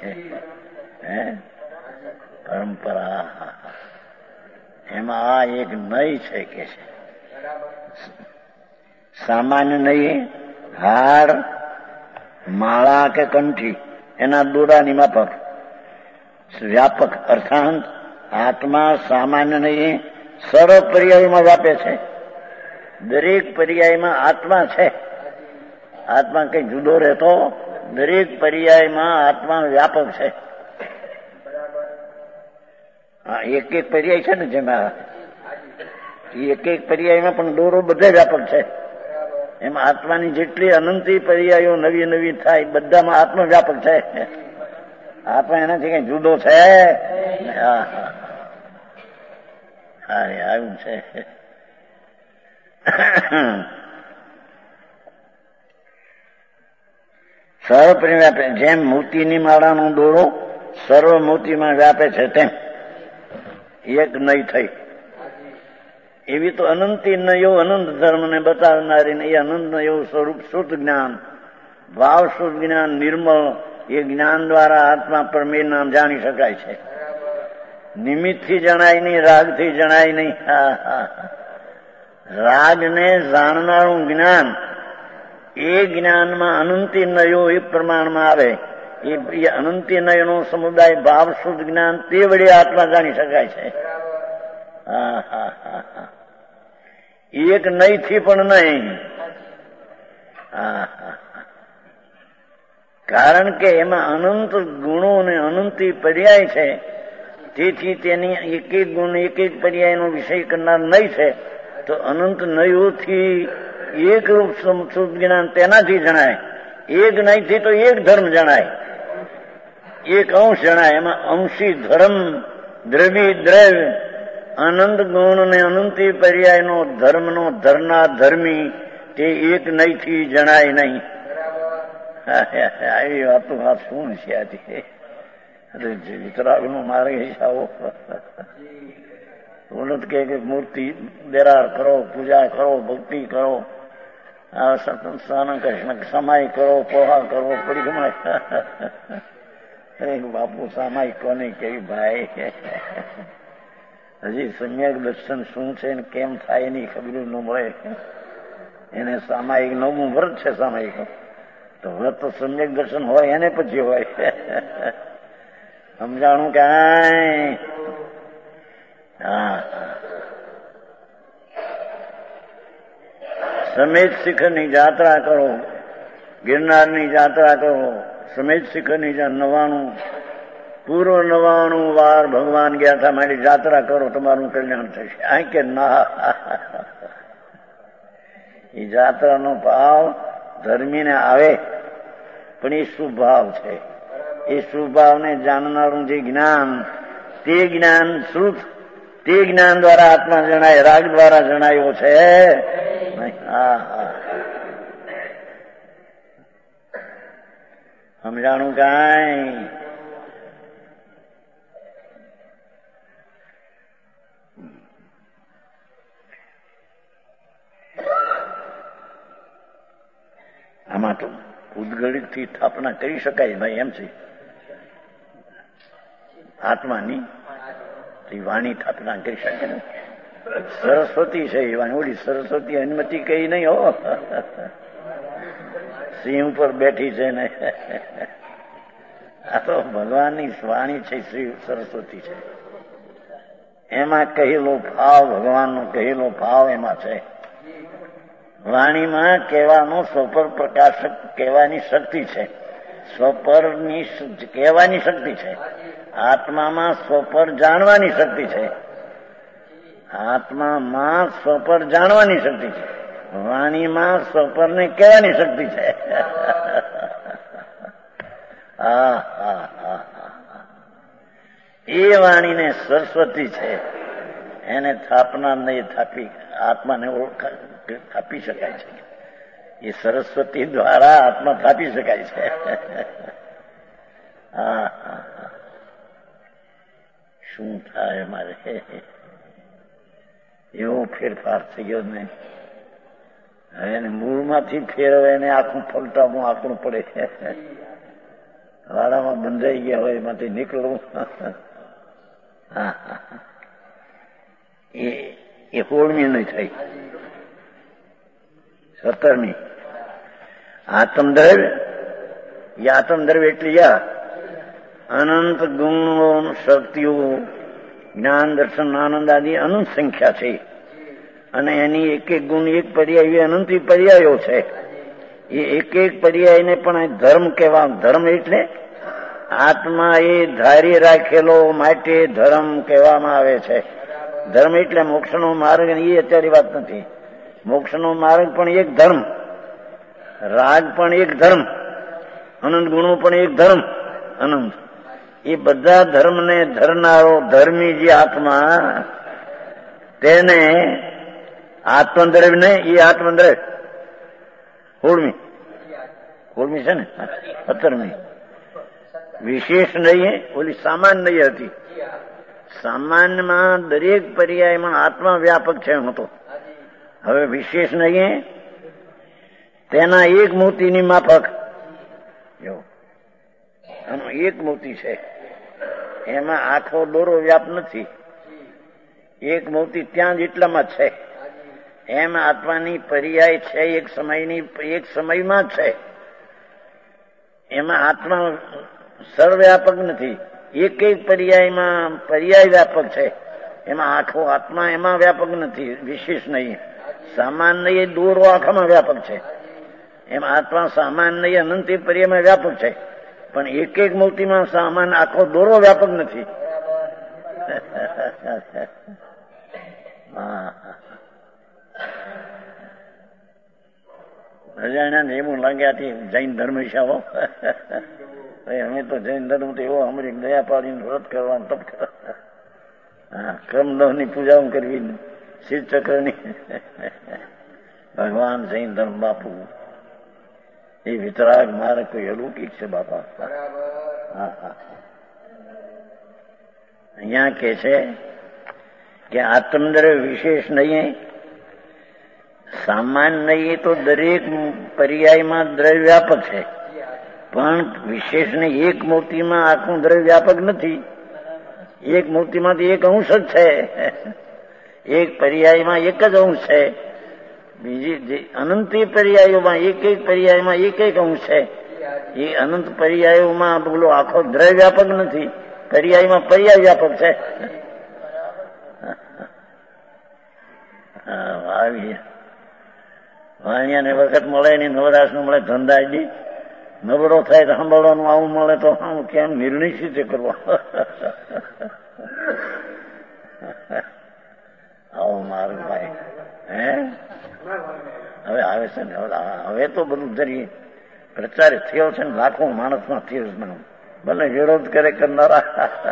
B: પરંપરા એમાં આ એક નય છે કે છે. સામાન્ય નય હાર માળા કે કંઠી એના દોરાની માફક વ્યાપક અર્થાંત આત્મા સામાન્ય નહીં સર્વ પર્યાયમાં વ્યાપે છે. દરેક પર્યાયમાં આત્મા છે. આત્મા કઈ જુદો રહેતો, દરેક પર્યાયમાં આત્મા વ્યાપક છે. એક એક પર્યાય છે ને, જેમાં એક એક પર્યાયમાં પણ દોરો બધે વ્યાપક છે. એમાં આત્માની જેટલી અનંતી પર્યાયો નવી નવી થાય, બધામાં આત્મા વ્યાપક છે. આત્મા એનાથી કઈ જુદો છે? આવ્યું છે. સર્વપ્રેમ વ્યાપે, જેમ મોતીની માળાનો દોરો સર્વ મોતીમાં વ્યાપે છે, તેમ એક નય થઈ. એવી તો અનંતી નયો અનંત ધર્મને બતાવનારી એ અનંત નયો સ્વરૂપ શુદ્ધ જ્ઞાન, ભાવ શુદ્ધ જ્ઞાન, નિર્મળ, એ જ્ઞાન દ્વારા આત્મા પ્રમેય નામ જાણી શકાય છે. નિમિત્તથી જણાય નહીં, રાગથી જણાય નહીં. રાગને જાણનારું જ્ઞાન, એ જ્ઞાનમાં અનંતી નયો એક પ્રમાણમાં આવે. એ અનંતી નયનો સમુદાય ભાવ શુદ્ધ જ્ઞાન, તે વડે આત્મા જાણી શકાય છે. એક નયથી પણ નહીં. કારણ કે એમાં અનંત ગુણો ને અનંતી પર્યાય છે. તેથી તેની એક એક ગુણ, એક એક પર્યાયનો વિષય કરનાર નહીં છે. તો અનંત નયોથી એક રૂપ શુદ્ધ જ્ઞાન તેનાથી જણાય. એક નયથી તો એક ધર્મ જણાય, એક અંશ જણાય. એમાં અંશી ધર્મ, દ્રવી દ્રવ્ય, અનંત ગુણ ને અનંતી પર્યાયનો ધર્મનો ધરના ધર્મી, તે એક નયથી જણાય નહીં. આવી વાતો વાત શું છે આથી? વિતરાગનો માર્ગ હિસાબો ઉન્નત કે મૂર્તિ બેરાર કરો, પૂજા કરો, ભક્તિ કરો, સ્નાન કૃષ્ણ સમાય કરો, પોહા કરો, પરિક્રમા. બાપુ સામાય કોને કેવી ભાઈ? હજી સમ્યક દર્શન શું છે ને કેમ થાય એની ખબર ન મળે. એને સામાયિક 9મું વ્રત છે. સામાયિક તો વ્રત તો સમ્યક દર્શન હોય એને પછી હોય. સમજાણું કાંઈ? સમેત શિખરની જાત્રા કરો, ગિરનારની જાત્રા કરો, સમેત શિખરની 99 પૂર્વ 99 વાર ભગવાન ગયા હતા, મારી જાત્રા કરો, તમારું કલ્યાણ થશે. આ કે ના, એ જાત્રાનો ભાવ ધર્મીને આવે, પણ એ શુભ ભાવ છે. એ શુભ ભાવને જાણનારું જે જ્ઞાન, તે જ્ઞાન શ્રુત, તે જ્ઞાન દ્વારા આત્મા જણાય, રાગ દ્વારા જણાયો છે. સમજાણું કાંઈ? આમાં તો ઉદગલિત થી સ્થાપના કરી શકાય ભાઈ, એમ છે આત્માની વાણી સ્થાપના કરી શકે ને. સરસ્વતી છે એ વાણી, ઓલી સરસ્વતી અનુમતિ કઈ નહીં હો, સિંહ ઉપર બેઠી છે ને. આ તો ભગવાનની વાણી છે, શ્રી સરસ્વતી છે. એમાં કહેલો ભાવ, ભગવાનનો કહેલો ભાવ એમાં છે. વાણીમાં કહેવાનો સ્વપર પ્રકાશક કહેવાની શક્તિ છે, સ્વપરની કહેવાની શક્તિ છે. આત્મામાં સ્વપર જાણવાની શક્તિ છે, આત્મામાં સ્વપર જાણવાની શક્તિ છે, વાણીમાં સ્વપરને કહેવાની શક્તિ છે. એ વાણીને સરસ્વતી છે, એને થાપના નહીં થાપી આત્માને થાપી શકાય છે. એ સરસ્વતી દ્વારા આત્મા થાપી શકાય છે. શું થાય મારે? એવો ફેરફાર થઈ ગયો ને. હવે મૂળમાંથી ફેરવે એને આખું પલટાવું આખું પડે. વાડામાં બંધાઈ ગયા હોય એમાંથી નીકળવું. એ 16મી નહીં થઈ, 17મી. આત્મદ્રવ્ય, એ આત્મદ્રવ્ય એટલે અનંત ગુણો, શક્તિઓ, જ્ઞાન, દર્શન, આનંદ આદિ અનંત સંખ્યા છે. અને એની એક એક ગુણ, એક પર્યાય અનંત પર્યાયો છે. એ એક એક પર્યાયને પણ ધર્મ કહેવા. ધર્મ એટલે આત્મા એ ધારી રાખેલો માટે ધર્મ કહેવામાં આવે છે. ધર્મ એટલે મોક્ષનો માર્ગ, એ અત્યારે વાત નથી. મોક્ષનો માર્ગ પણ એક ધર્મ, રાગ પણ એક ધર્મ, અનંત ગુણો પણ એક ધર્મ, અનંત. એ બધા ધર્મને ધરનારો ધર્મી જે આત્મા, તેને આત્મદ્રવ્ય ને, એ આત્મદ્રવ્ય 16મી છે ને, 17મી. વિશેષ નહીં, ઓલી સામાન્ય નહીં હતી. સામાન્યમાં દરેક પર્યાયમાં આત્મા વ્યાપક છે એમ હતો. હવે વિશેષ નહીં, તેના એક મોતીની માફક એક મોતી છે, એમાં આખો દોરો વ્યાપ નથી. એક મોતી ત્યાં જ એટલામાં જ છે. એમ આત્માની પર્યાય છે, એક સમયમાં જ છે. એમાં આત્મા સર્વવ્યાપક નથી. એક એક પર્યાયમાં પર્યાય વ્યાપક છે. એમાં આખો આત્મા એમાં વ્યાપક નથી. વિશેષ નહીં, સામાન્ય દોરો આખામાં વ્યાપક છે. એમાં આત્મા સામાન્ય અનંત પર્યાયમાં વ્યાપક છે. પણ એક એક મૂર્તિમાં સામાન આખો દોરો વ્યાપક નથી. અજાણ્યા એવું લાગ્યાથી જૈન ધર્મ વિશાવો. અમે તો જૈન ધર્મ તો એવો અમારી દયા પાડીને વ્રત કરવાનું, તપ કરવા, ક્રમદહની પૂજાઓ કરવી, શિવ ચક્રની. ભગવાન જૈન ધર્મ બાપુ એ વિતરાગ મારે કોઈ અલૌકિક છે બાપા. અહીંયા કે છે કે આત્મદ્રવ્ય વિશેષ નહીં, સામાન્ય નહીં. તો દરેક પર્યાયમાં દ્રવ્ય વ્યાપક છે, પણ વિશેષ નહીં. એક મૂર્તિમાં આખું દ્રવ્ય વ્યાપક નથી. એક મૂર્તિમાંથી એક અંશ જ છે. એક પર્યાયમાં એક જ અંશ છે. બીજી અનંત પર્યાયોમાં એક એક પર્યાયમાં એક એક અંશ છે. એ અનંત પર્યાયોમાં બોલો આખો દ્રવ્ય વ્યાપક નથી. પર્યાયમાં પર્યાય વ્યાપક છે. આવી વાણિયાને વખત મળે નહીં, નવરાશનું મળે, ધંધા દી નબળો થાય તો સાંભળવાનું આવું મળે તો આમ કેમ નિર્ણય રીતે કરવો? આવો મારું ભાઈ હવે આવે છે ને, હવે તો બધું જરી પ્રચાર થયો છે ને, લાખો માણસમાં થયો છે. ભલે વિરોધ કરે કરનારા,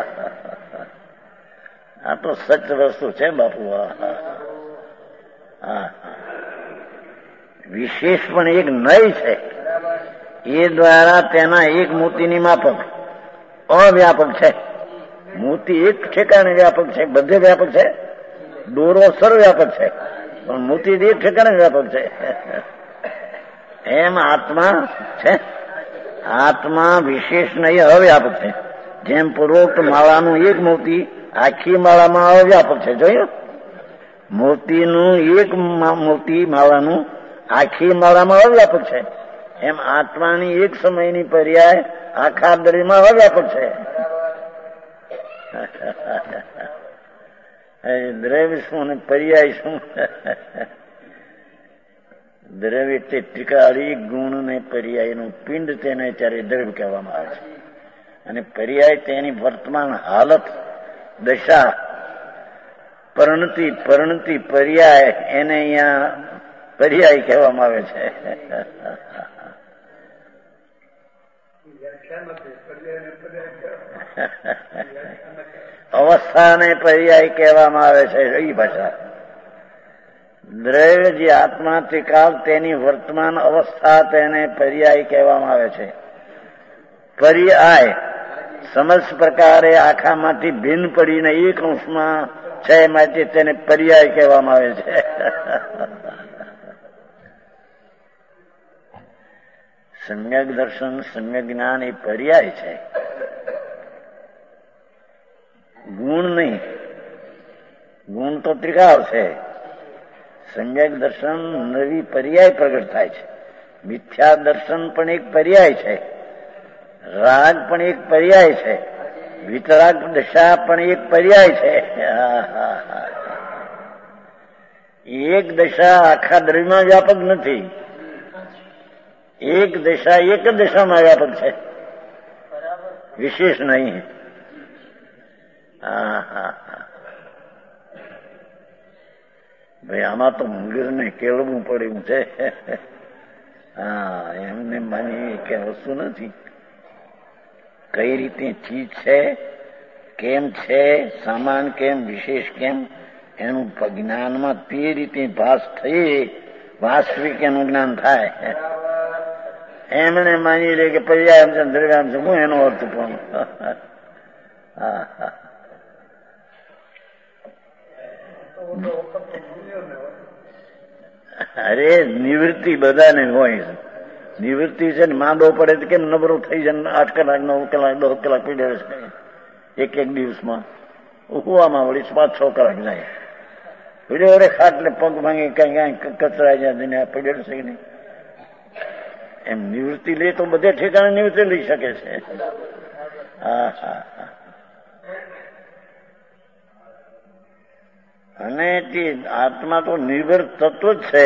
B: આ તો સચ વસ્તુ છે બાપુ. હા, વિશેષ પણ એક નય છે, એ દ્વારા તેના એક મોતીની માફક અવ્યાપક છે. મોતી એક ઠેકાણે વ્યાપક છે, બધે વ્યાપક છે. દોરો સર્વવ્યાપક છે, પણ મોતી એક ઠેકાણે વ્યાપક છે. એમ આત્મા છે. આત્મા વિશેષ નહીં, અવ્યાપક છે. જેમ પૂર્વોક્ત માળાનું એક મોતી આખી માળામાં અવ્યાપક છે. જોયું? મોતીનું એક મોતી માળાનું આખી માળામાં અવ્યાપક છે. એમ આત્માની એક સમયની પર્યાય આખા દ્રવ્યમાં અવ્યાપક છે. દ્રવ્ય શું ને પર્યાય શું? દ્રવ્ય એટલે ત્રિકાળી ગુણ ને પર્યાયનું પિંડ, તેને ત્યારે દ્રવ્ય કહેવામાં આવે છે. અને પર્યાય તેની વર્તમાન હાલત, દશા, પરિણતિ પર્યાય, એને અહીંયા પર્યાય કહેવામાં આવે છે. અવસ્થાને પર્યાય કહેવામાં આવે છે. એ ભાષા દ્રવ્ય જે આત્મા ત્રિકાળ, તેની વર્તમાન અવસ્થા, તેને પર્યાય કહેવામાં આવે છે. પર્યાય સમજ પ્રકારે આખામાંથી ભિન્ન પડીને એક અંશમાં છે, માટે તેને પર્યાય કહેવામાં આવે છે. સમ્યક દર્શન, સમ્યક જ્ઞાન એ પર્યાય છે, ગુણ નહીં. ગુણ તો ત્રિકાળ છે. સમ્યક દર્શન નવી પર્યાય પ્રગટ થાય છે. મિથ્યા દર્શન પણ એક પર્યાય છે. રાગ પણ એક પર્યાય છે. વિતરાગ દશા પણ એક પર્યાય છે. એક દશા આખા દ્રવ્યમાં વ્યાપક નથી. એક દશા એક જ દશામાં વ્યાપક છે, વિશેષ નહીં. ભાઈ આમાં તો મંગીરને કેળવું પડ્યું છે. હા, એમને માની કે વસ્તુ નથી. કઈ રીતે ચીજ છે, કેમ છે, સામાન કેમ, વિશેષ કેમ, એનું જ્ઞાનમાં તે રીતે ભાસ થઈ વાસ્તવિક એનું જ્ઞાન થાય. એમણે માની લે કે પર્યાય છે, દ્રવ્યામ છે, હું એનો અર્થ પણ. અરે નિવૃત્તિ બધાને હોય. નિવૃત્તિ છે ને, માંદો પડે તો કેમ નબળો થઈ જાય, 8 કલાક 9 કલાક 10 કલાક પીડે છે એક દિવસમાં. ઉકવામાં વળી 5-6 કલાક જાય. પીડે ખાટલે પગ ભાંગી કઈ કચરા જાય પીડે છે નહીં. એમ નિવૃત્તિ લે તો બધે ઠેકાણે નિવૃત્તિ લઈ શકે છે. અને તે આત્મા તો નિર્ભર તત્વ જ છે.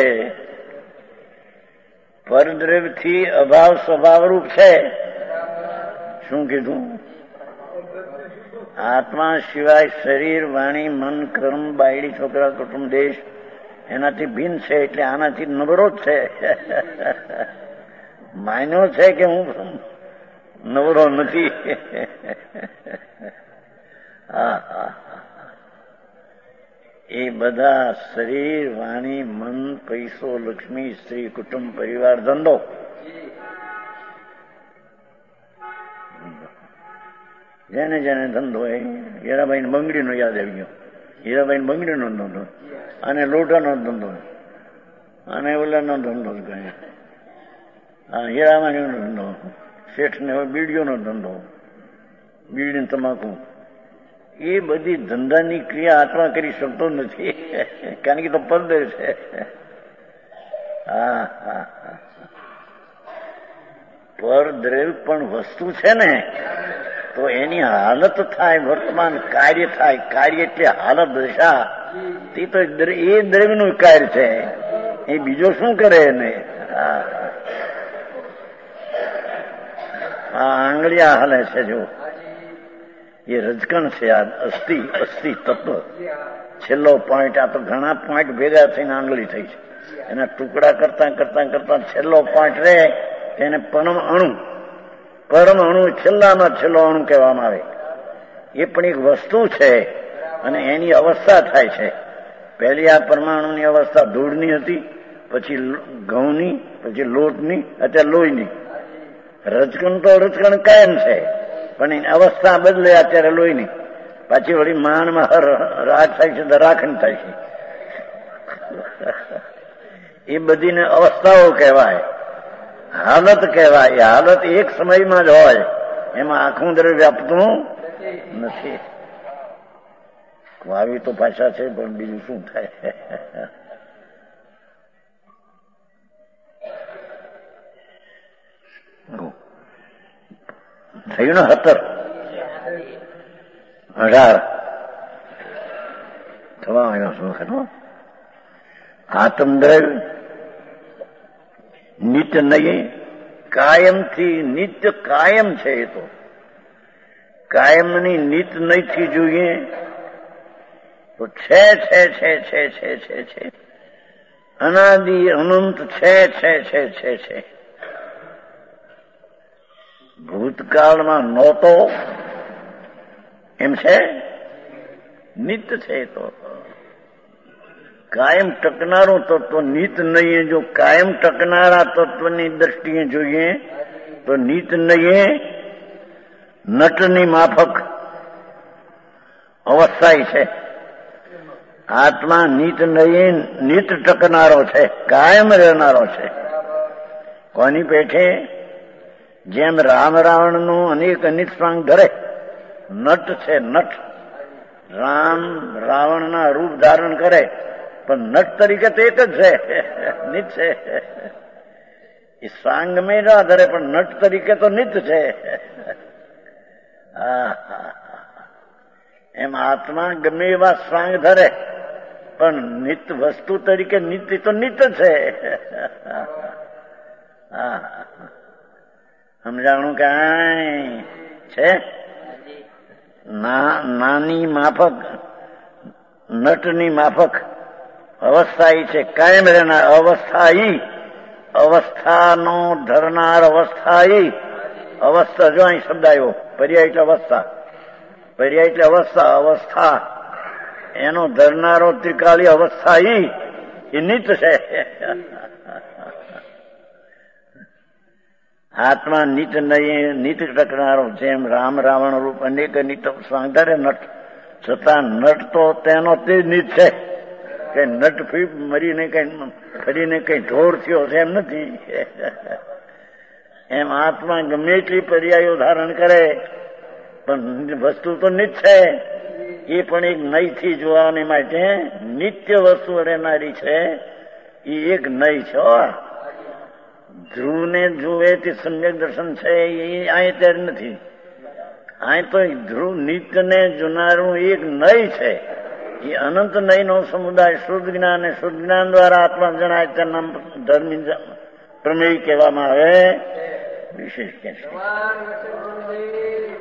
B: પરદ્રવ્યથી અભાવ સ્વભાવરૂપ છે. શું કીધું? આત્મા સિવાય શરીર, વાણી, મન, કર્મ, બાયડી, છોકરા, કુટુંબ, દેશ એનાથી ભિન્ન છે. એટલે આનાથી નબળો જ છે. માન્યો છે કે હું નબળો નથી. એ બધા શરીર, વાણી, મન, પૈસો, લક્ષ્મી, સ્ત્રી, કુટુંબ, પરિવાર, ધંધો, જેને જેને ધંધો હોય. હીરાબાઈ બંગડીનો યાદ આવી ગયો. હીરાબાઈ બંગડીનો ધંધો, અને લોટાનો ધંધો, અને ઓલાનો ધંધો કહે. હીરામાણીનો ધંધો, શેઠને હોય બીડીઓનો ધંધો, બીડી તમાકુ. એ બધી ધંધાની ક્રિયા આત્મા કરી શકતો નથી, કારણ કે તો પરદે છે. પરદ્રવ્ય પણ વસ્તુ છે ને, તો એની હાલત થાય, વર્તમાન કાર્ય થાય. કાર્ય એટલે હાલત, દશા. તે તો એ દ્રવ્યનું કાર્ય છે. એ બીજો શું કરે એને? આ આંગળીયા હાલે છે જો, એ રજકણ છે. આ અસ્થિ તત્વ છેલ્લો પોઈન્ટ. આ તો ઘણા પોઈન્ટ ભેગા થઈને આંગળી થઈ છે. એના ટુકડા કરતા કરતા કરતા છેલ્લો પોઈન્ટ રહે તેને પરમ અણુ છેલ્લામાં છેલ્લો અણુ કહેવામાં આવે. એ પણ એક વસ્તુ છે અને એની અવસ્થા થાય છે. પહેલી આ પરમાણુની અવસ્થા ધૂળની હતી, પછી ઘઉંની, પછી લોટની, અત્યારે લોહીની. રજકણ તો રજકણ કાયમ છે, પણ એની અવસ્થા બદલે અત્યારે લોહીની. પાછી વળી માંડમાં રાગ થાય છે તો રાખણ થાય છે. એ બધીને અવસ્થાઓ કહેવાય, હાલત કહેવાય. એ હાલત એક સમયમાં જ હોય, એમાં આખું દ્રવ્ય વ્યાપતું નથી. આવી તો પાછા છે, પણ બીજું શું થાય? થયું ને 17, 18 થવા આવ્યો શું ખરો? આત્મદ્રવ્ય નિત્ય નહીં, કાયમથી નિત્ય કાયમ છે. એ તો કાયમની નિત્ય નહીંથી જોઈએ તો છે અનાદિ અનંત છે. ભૂતકાળમાં નહોતો એમ છે, નિત્ય છે. તો કાયમ ટકનારું તત્વ નિત નહીં. જો કાયમ ટકનારા તત્વની દ્રષ્ટિએ જોઈએ તો નિત નહીં નટની માફક અવસ્થાય છે. આત્મા નિત નહીં, નિત ટકનારો છે, કાયમ રહેનારો છે. કોની પેઠે? જેમ રામ રાવણનું અનેક અનિત સ્વાંગ ધરે, નટ છે. નટ રામ રાવણના રૂપ ધારણ કરે, પણ નટ તરીકે તો એક જ છે, નિત છે. એ સ્વાંગ મેં ના ધરે, પણ નટ તરીકે તો નિત છે. એમ આત્મા ગમે એવા સ્વાંગ ધરે, પણ નિત વસ્તુ તરીકે નિત્ય તો નિત છે. સમજાણું કાંઈ છે? નાની માફક નટની માફક અવસ્થાઈ છે, કાયમ રહેનાર અવસ્થાઈ. અવસ્થાનો ધરનાર અવસ્થાઈ. અવસ્થા જો અહીં શબ્દ આવ્યો, પર્યાય એટલે અવસ્થા, પર્યાય એટલે અવસ્થા. એનો ધરનારો ત્રિકાળી અવસ્થાઈ એ નિત છે. આત્મા નિત નહીં, નિત ટકનારો. જેમ રામ રાવણ રૂપ અનેક નિત સાંધરે નટ, છતાં નટ તો તેનો તે નિત છે કે નટ મરીને કઈ ફરીને કઈ ઢોર થયો છે એમ નથી. એમ આત્મા ગમે એટલી પર્યાયો ધારણ કરે, પણ વસ્તુ તો નિત છે. એ પણ એક નયથી જોવાને માટે નિત્ય વસ્તુ રહેનારી છે. એ એક નય છે. ધ્રુવને જુએ તે સમ્યક દર્શન છે, એ અહીં ત્યારે નથી. અહીં તો ધ્રુવ નિત્યને જોનારું એક નય છે. એ અનંત નયનો સમુદાય શુદ્ધ જ્ઞાન, અને શુદ્ધ જ્ઞાન દ્વારા આત્મા જણાય તેના ધર્મી પ્રમેય કહેવામાં આવે. વિશેષ કે